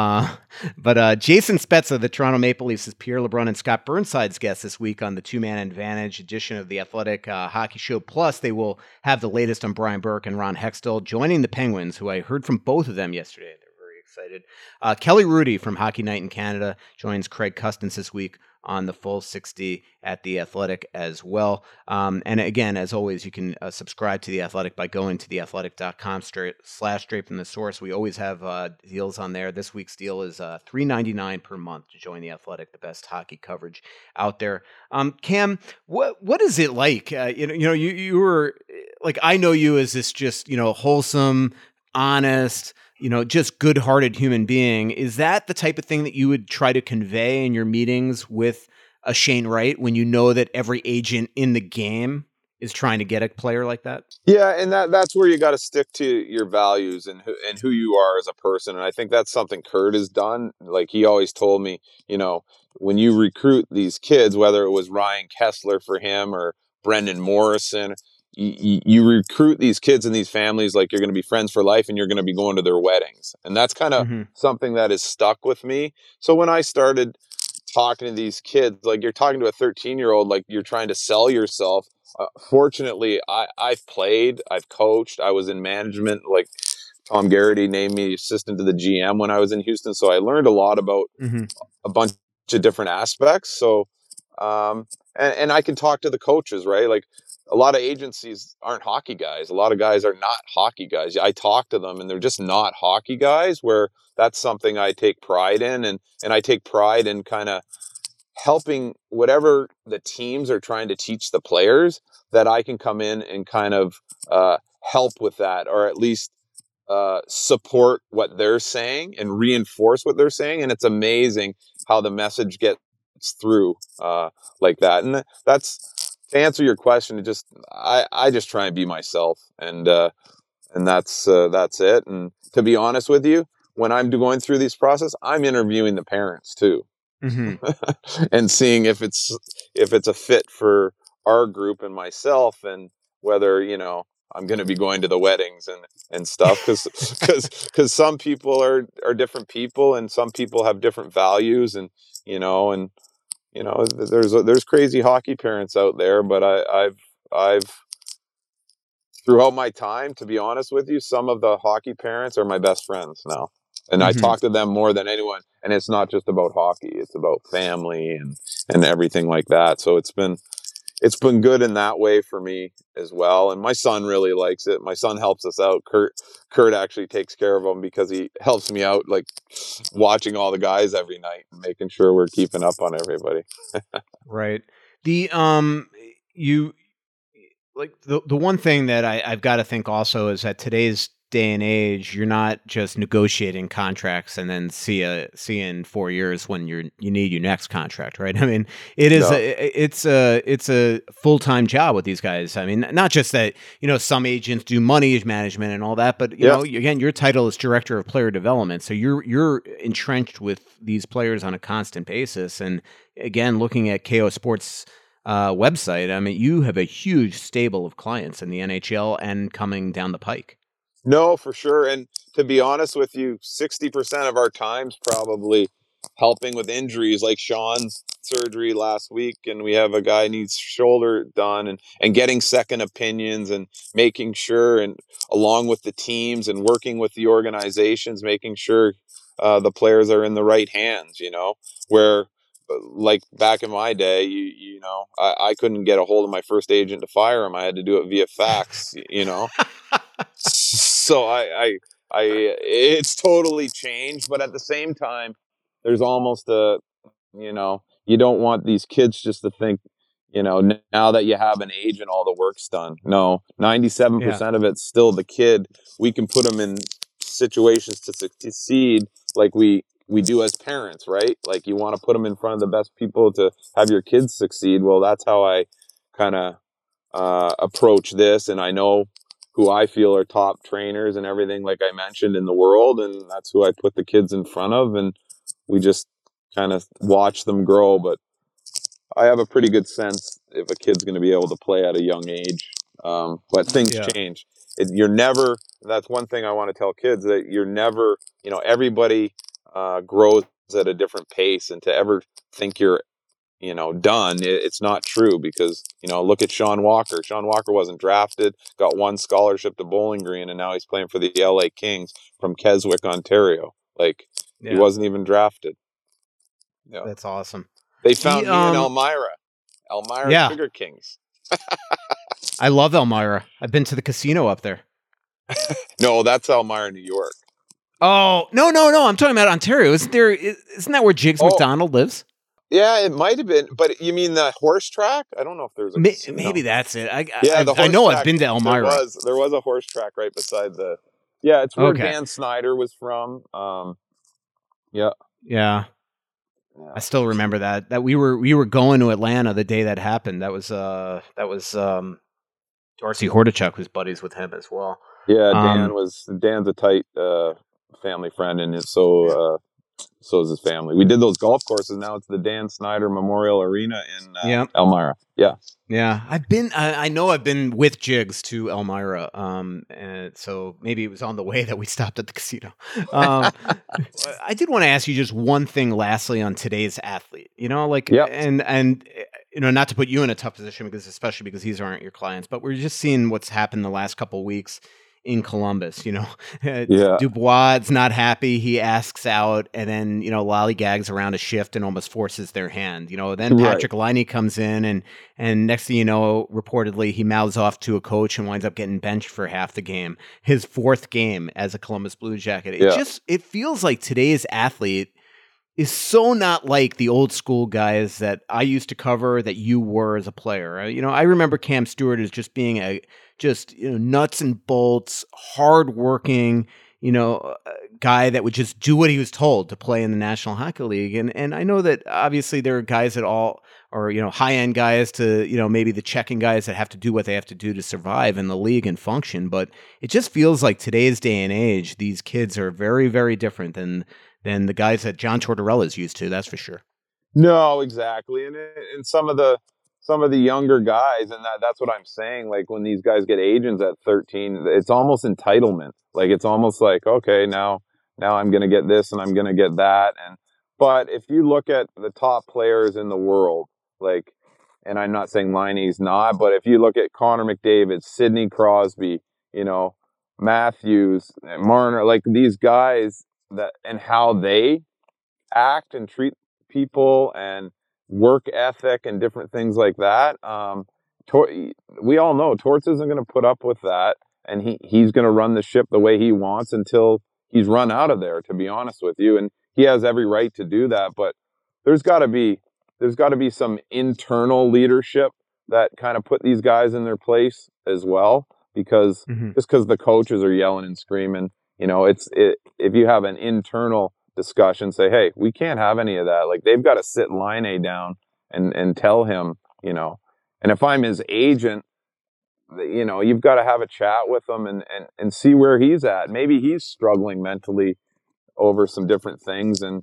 But Jason Spezza, the Toronto Maple Leafs' Pierre LeBrun and Scott Burnside's guest this week on the Two-Man Advantage edition of the Athletic Hockey Show. Plus, they will have the latest on Brian Burke and Ron Hextall joining the Penguins, who I heard from both of them yesterday. They're very excited. Kelly Rudy from Hockey Night in Canada joins Craig Custance this week on the Full 60 at The Athletic as well. And again, as always, you can subscribe to The Athletic by going to theathletic.com/straight from the source. We always have deals on there. This week's deal is $3.99 per month to join The Athletic, the best hockey coverage out there. Cam, what is it like? You were I know you as this just, wholesome, honest, just good-hearted human being. Is that the type of thing that you would try to convey in your meetings with a Shane Wright when you know that every agent in the game is trying to get a player like that?
Yeah, and that's where you got to stick to your values and who you are as a person. And I think that's something Kurt has done. Like, he always told me, when you recruit these kids, whether it was Ryan Kessler for him or Brendan Morrison, you recruit these kids and these families like you're going to be friends for life and you're going to be going to their weddings. And that's kind of something that has stuck with me. So when I started talking to these kids, like, you're talking to a 13-year-old, like you're trying to sell yourself. Fortunately, I've played, I've coached, I was in management. Like, Tom Garrity named me assistant to the GM when I was in Houston. So I learned a lot about a bunch of different aspects. So, and I can talk to the coaches, right? Like, a lot of agencies aren't hockey guys. A lot of guys are not hockey guys. I talk to them and they're just not hockey guys, where that's something I take pride in. And I take pride in kind of helping whatever the teams are trying to teach the players, that I can come in and kind of help with that, or at least support what they're saying and reinforce what they're saying. And it's amazing how the message gets through like that. And that's, to answer your question, I just try and be myself, and that's it. And to be honest with you, when I'm going through these process, I'm interviewing the parents too. And seeing if it's a fit for our group and myself, and whether I'm going to be going to the weddings and stuff, because some people are different people, and some people have different values, and there's crazy hockey parents out there, but I've throughout my time, to be honest with you, some of the hockey parents are my best friends now. And I talk to them more than anyone. And it's not just about hockey. It's about family and everything like that. So it's been good in that way for me as well. And my son really likes it. My son helps us out. Kurt actually takes care of him, because he helps me out, like watching all the guys every night and making sure we're keeping up on everybody.
Right. The one thing that I've got to think also is that today's day and age, you're not just negotiating contracts and then see in 4 years when you need your next contract, right? I mean, it's a full-time job with these guys. I mean, not just that, some agents do money management and all that, but again, your title is director of player development. So you're entrenched with these players on a constant basis. And again, looking at KO Sports website, I mean, you have a huge stable of clients in the NHL and coming down the pike.
No, for sure. And to be honest with you, 60% of our time's probably helping with injuries, like Sean's surgery last week. And we have a guy needs shoulder done, and getting second opinions and making sure, and along with the teams and working with the organizations, making sure the players are in the right hands, where, like back in my day, I couldn't get a hold of my first agent to fire him. I had to do it via fax, So I it's totally changed, but at the same time, there's almost you don't want these kids just to think, now that you have an agent, all the work's done. No, 97% of it's still the kid. We can put them in situations to succeed, like we do as parents, right? Like, you want to put them in front of the best people to have your kids succeed. Well, that's how I kind of approach this. And I know who I feel are top trainers and everything, like I mentioned, in the world. And that's who I put the kids in front of. And we just kind of watch them grow. But I have a pretty good sense if a kid's going to be able to play at a young age. But things change. That's one thing I want to tell kids, that you're never, everybody grows at a different pace, and to ever think you're done, it's not true, because look at Sean Walker. Sean Walker wasn't drafted, got one scholarship to Bowling Green, and now he's playing for the LA Kings from Keswick, Ontario. Like, he wasn't even drafted.
That's awesome.
They found me in Elmira Sugar Kings.
I love Elmira. I've been to the casino up there.
No, that's Elmira, New York.
Oh, no. I'm talking about Ontario. Isn't that where Jigs McDonald lives?
Yeah, it might have been. But you mean the horse track? I don't know if there's a
maybe that's it.
I
know I've been to Elmira.
There was a horse track right beside the. Yeah, it's where Dan Snyder was from.
Yeah. I still remember that we were going to Atlanta the day that happened. That was Darcy Hordachuk was buddies with him as well.
Yeah, Dan's a tight family friend, and so is his family. We did those golf courses. Now it's the Dan Snyder Memorial Arena in Elmira. Yeah.
I know I've been with Jigs to Elmira. And so maybe it was on the way that we stopped at the casino. I did want to ask you just one thing lastly on today's athlete, and not to put you in a tough position especially because these aren't your clients, but we're just seeing what's happened the last couple of weeks in Columbus. Dubois not happy. He asks out and then, lollygags around a shift and almost forces their hand. Then Patrick Laine comes in and next thing you know, reportedly he mouths off to a coach and winds up getting benched for half the game. His fourth game as a Columbus Blue Jacket. It feels like today's athlete is so not like the old school guys that I used to cover that you were as a player. I remember Cam Stewart as just being nuts and bolts, hardworking, guy that would just do what he was told to play in the National Hockey League. And I know that obviously there are guys that all are, high end guys to, maybe the checking guys that have to do what they have to do to survive in the league and function. But it just feels like today's day and age, these kids are very, very different than the guys that John Tortorella is used to. That's for sure.
No, exactly. And some of the younger guys, and that's what I'm saying. Like when these guys get agents at 13, it's almost entitlement. Like it's almost like, okay, now I'm going to get this and I'm going to get that. But if you look at the top players in the world, and I'm not saying Laine's not, but if you look at Connor McDavid, Sidney Crosby, Matthews, Marner, like these guys and how they act and treat people and work ethic and different things like that. We all know Torts isn't going to put up with that, and he's going to run the ship the way he wants until he's run out of there, to be honest with you. And he has every right to do that, but there's got to be some internal leadership that kind of put these guys in their place as well, because just because the coaches are yelling and screaming, if you have an internal discussion, say, hey, we can't have any of that. Like they've got to sit Laine down and tell him, and if I'm his agent, you've got to have a chat with him and see where he's at. Maybe he's struggling mentally over some different things and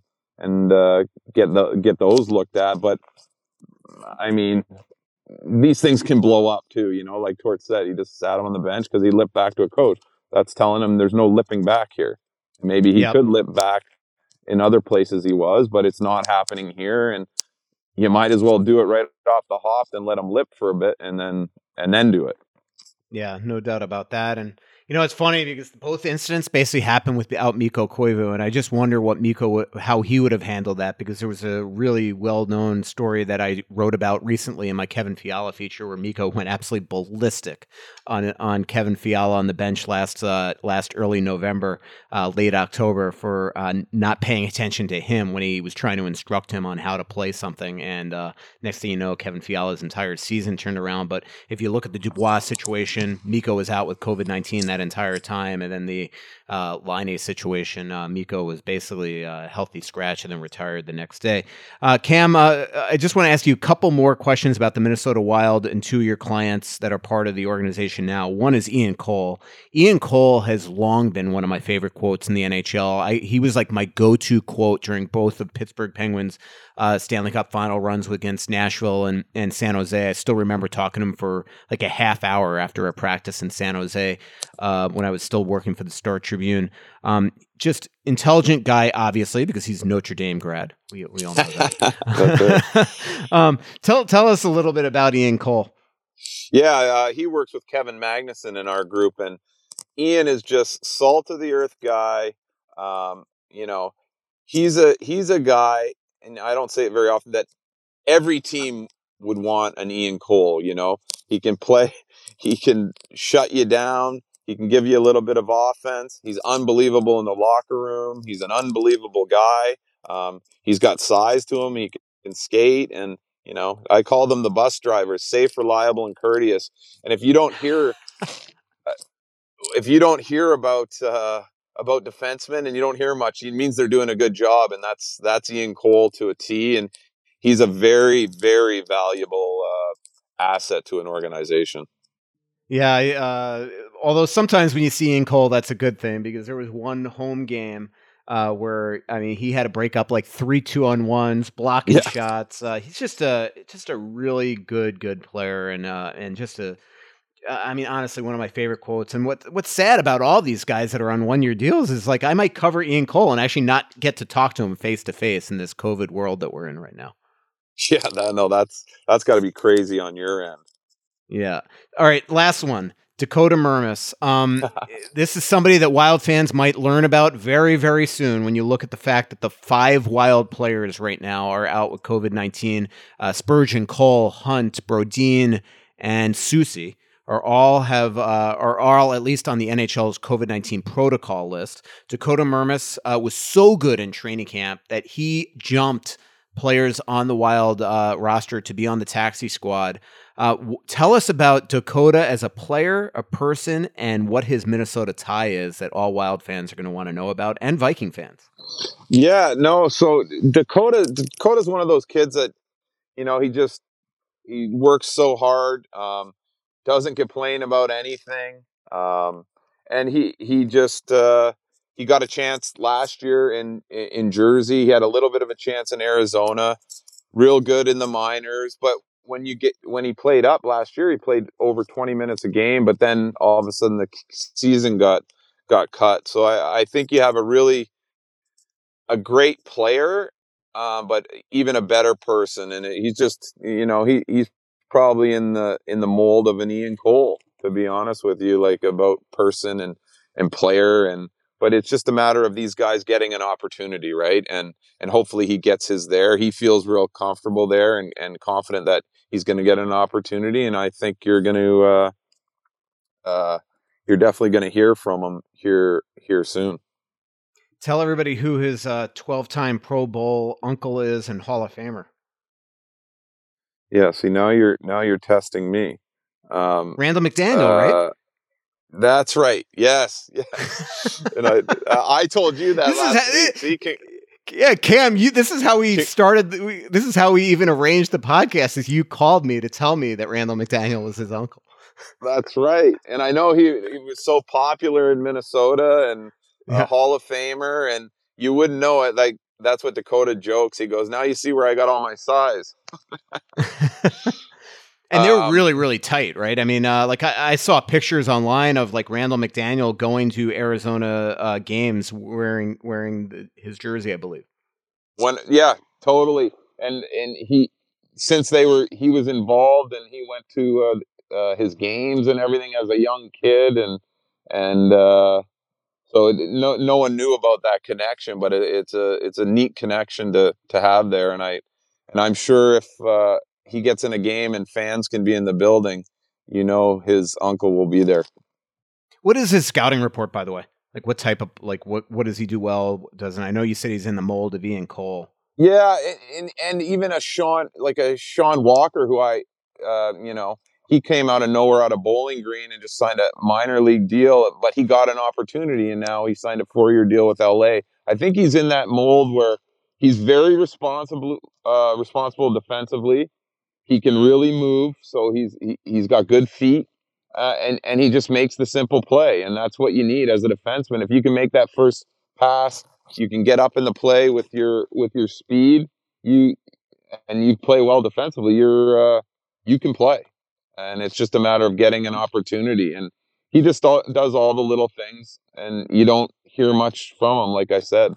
get those looked at. But I mean, these things can blow up too, like Tort said, he just sat him on the bench because he lipped back to a coach. That's telling him there's no lipping back here. Maybe he could lip back in other places he was, but it's not happening here. And you might as well do it right off the hop and let him lip for a bit and then do it.
Yeah, no doubt about that. And it's funny because both incidents basically happened without Mikko Koivu, and I just wonder how he would have handled that, because there was a really well-known story that I wrote about recently in my Kevin Fiala feature where Mikko went absolutely ballistic on Kevin Fiala on the bench last early November, late October, for not paying attention to him when he was trying to instruct him on how to play something. And next thing you know, Kevin Fiala's entire season turned around. But if you look at the Dubois situation, Mikko was out with COVID-19 that entire time, and then the Laine situation, Mikko was basically a healthy scratch and then retired the next day. Cam, I just want to ask you a couple more questions about the Minnesota Wild and two of your clients that are part of the organization now. One is Ian Cole. Ian Cole has long been one of my favorite quotes in the NHL. He was like my go-to quote during both of Pittsburgh Penguins' Stanley Cup final runs against Nashville and San Jose. I still remember talking to him for like a half hour after a practice in San Jose when I was still working for the Star Tribune. Just intelligent guy, obviously, because he's Notre Dame grad. We all know that. Tell us a little bit about Ian Cole.
Yeah, he works with Kevin Magnuson in our group, and Ian is just salt of the earth guy. He's a guy, and I don't say it very often, that every team would want an Ian Cole. He can play, he can shut you down. He can give you a little bit of offense. He's unbelievable in the locker room. He's an unbelievable guy. He's got size to him. He can skate. And, I call them the bus drivers, safe, reliable, and courteous. And if you don't hear about defensemen and you don't hear much, it means they're doing a good job. And that's Ian Cole to a T. And he's a very, very valuable asset to an organization.
Yeah, although sometimes when you see Ian Cole, that's a good thing, because there was one home game where, I mean, he had to break up like 3 2-on-1s, blocking shots. He's just a really good player, and just I mean, honestly, one of my favorite quotes. And what's sad about all these guys that are on 1-year deals is, like, I might cover Ian Cole and actually not get to talk to him face to face in this COVID world that we're in right now.
Yeah, that's got to be crazy on your end.
Yeah. All right, last one. Dakota Mermis. This is somebody that Wild fans might learn about very, very soon when you look at the fact that the 5 Wild players right now are out with COVID-19. Spurgeon, Cole, Hunt, Brodin, and Soucy are all at least on the NHL's COVID-19 protocol list. Dakota Mermis was so good in training camp that he jumped players on the Wild roster to be on the taxi squad. Tell us about Dakota as a player, a person, and what his Minnesota tie is that all Wild fans are going to want to know about, and Viking fans.
Yeah, no. So Dakota's one of those kids that, you know, he works so hard, doesn't complain about anything, and he just he got a chance last year in Jersey. He had a little bit of a chance in Arizona, real good in the minors, but when he played up last year, he played over 20 minutes a game, but then all of a sudden the season got cut. So I think you have a great player, but even a better person. And he's just, you know, he's probably in the mold of an Ian Cole, to be honest with you, like, about person and player. But it's just a matter of these guys getting an opportunity, right? And hopefully he gets his there. He feels real comfortable there and confident that he's going to get an opportunity. And I think you're definitely going to hear from him here soon.
Tell everybody who his 12-time Pro Bowl uncle is and Hall of Famer.
Yeah. See, now you're testing me.
Randall McDaniel, right?
That's right. Yes. And I told you that last week.
Yeah, Cam, this is how we started. This is how we even arranged the podcast. Is you called me to tell me that Randall McDaniel was his uncle.
That's right. And I know he was so popular in Minnesota and a Hall of Famer, and you wouldn't know it. Like, that's what Dakota jokes. He goes, "Now you see where I got all my size."
And they were really, really tight, right? I mean, like I saw pictures online of, like, Randall McDaniel going to Arizona games wearing his jersey, I believe.
Yeah, totally. And he was involved, and he went to his games and everything as a young kid, and so no one knew about that connection, but it's a neat connection to have there, and I'm sure if he gets in a game and fans can be in the building, you know, his uncle will be there.
What is his scouting report, by the way? Like, what type of, like, what does he do well? Doesn't? I know you said he's in the mold of Ian Cole.
Yeah, and even a Sean Walker, who he came out of nowhere, out of Bowling Green, and just signed a minor league deal, but he got an opportunity, and now he signed a 4-year deal with LA. I think he's in that mold where he's very responsible defensively. He can really move, so he's got good feet, and he just makes the simple play, and that's what you need as a defenseman. If you can make that first pass, you can get up in the play with your speed. You play well defensively. You can play, and it's just a matter of getting an opportunity. And he just does all the little things, and you don't hear much from him. Like I said,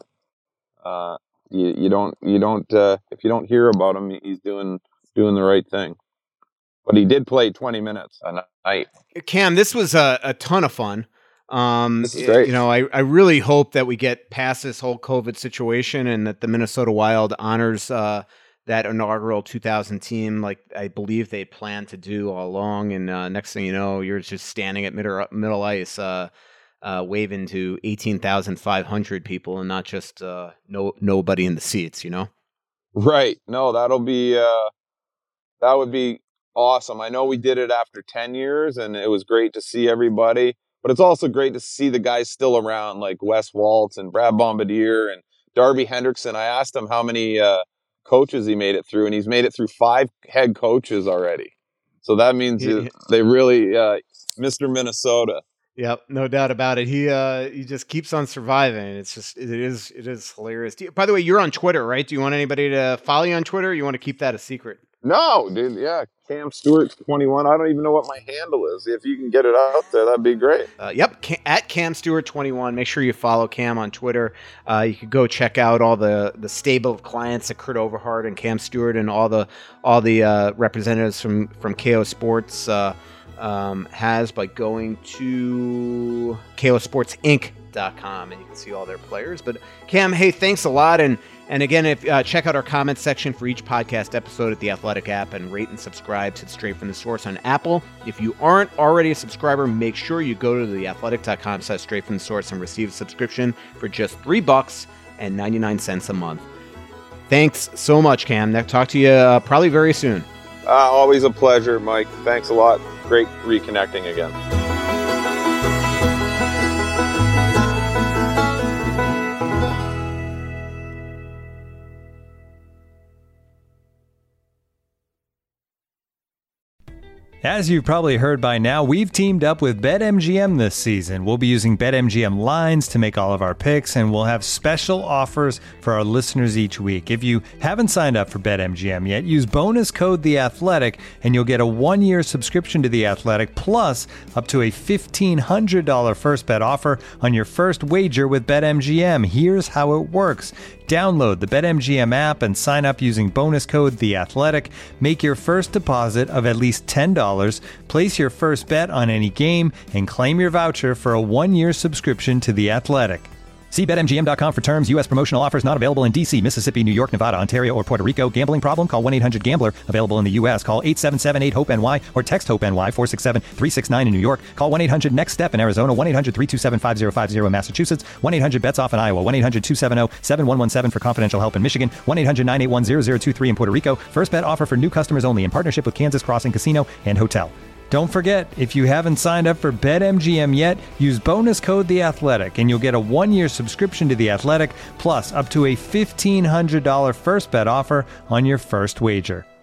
you don't if you don't hear about him, he's doing the right thing. But he did play 20 minutes a night.
Cam, this was a ton of fun.
This is great.
You know, I really hope that we get past this whole COVID situation and that the Minnesota Wild honors that inaugural 2000 team, like I believe they planned to do all along. And next thing you know, you're just standing at middle ice, waving to 18,500 people and not just nobody in the seats, you know?
Right. No, that would be awesome. I know we did it after 10 years, and it was great to see everybody. But it's also great to see the guys still around, like Wes Waltz and Brad Bombardier and Darby Hendrickson. I asked him how many coaches he made it through, and he's made it through 5 head coaches already. So that means they really, Mr. Minnesota.
Yep, no doubt about it. He just keeps on surviving. It's just it is hilarious. By the way, you're on Twitter, right? Do you want anybody to follow you on Twitter? Or you want to keep that a secret?
No, dude. Yeah, Cam Stewart 21. I don't even know what my handle is. If you can get it out there, that'd be great.
Yep, at Cam Stewart 21. Make sure you follow Cam on Twitter. You could go check out all the stable of clients that Kurt Overhart and Cam Stewart and all the representatives from KO Sports has by going to kosportsinc.com, and you can see all their players. But Cam, hey, thanks a lot, and again, if check out our comments section for each podcast episode at the Athletic app, and rate and subscribe to Straight from the Source on Apple. If you aren't already a subscriber, make sure you go to theathletic.com/straight from the source and receive a subscription for just $3.99 a month. Thanks so much, Cam. Talk to you probably very soon.
Always a pleasure, Mike. Thanks a lot. Great reconnecting again.
As you've probably heard by now, we've teamed up with BetMGM this season. We'll be using BetMGM lines to make all of our picks, and we'll have special offers for our listeners each week. If you haven't signed up for BetMGM yet, use bonus code The Athletic, and you'll get a 1-year subscription to The Athletic, plus up to a $1,500 first bet offer on your first wager with BetMGM. Here's how it works. Download the BetMGM app and sign up using bonus code The Athletic. Make your first deposit of at least $10. Place your first bet on any game and claim your voucher for a 1-year subscription to The Athletic. See BetMGM.com for terms. U.S. promotional offers not available in D.C., Mississippi, New York, Nevada, Ontario, or Puerto Rico. Gambling problem? Call 1-800-GAMBLER. Available in the U.S. Call 877-8-HOPE-NY or text HOPE-NY 467-369 in New York. Call 1-800-NEXT-STEP in Arizona. 1-800-327-5050 in Massachusetts. 1-800-BETS-OFF in Iowa. 1-800-270-7117 for confidential help in Michigan. 1-800-981-0023 in Puerto Rico. First bet offer for new customers only in partnership with Kansas Crossing Casino and Hotel. Don't forget, if you haven't signed up for BetMGM yet, use bonus code The Athletic, and you'll get a 1-year subscription to The Athletic, plus up to a $1,500 first bet offer on your first wager.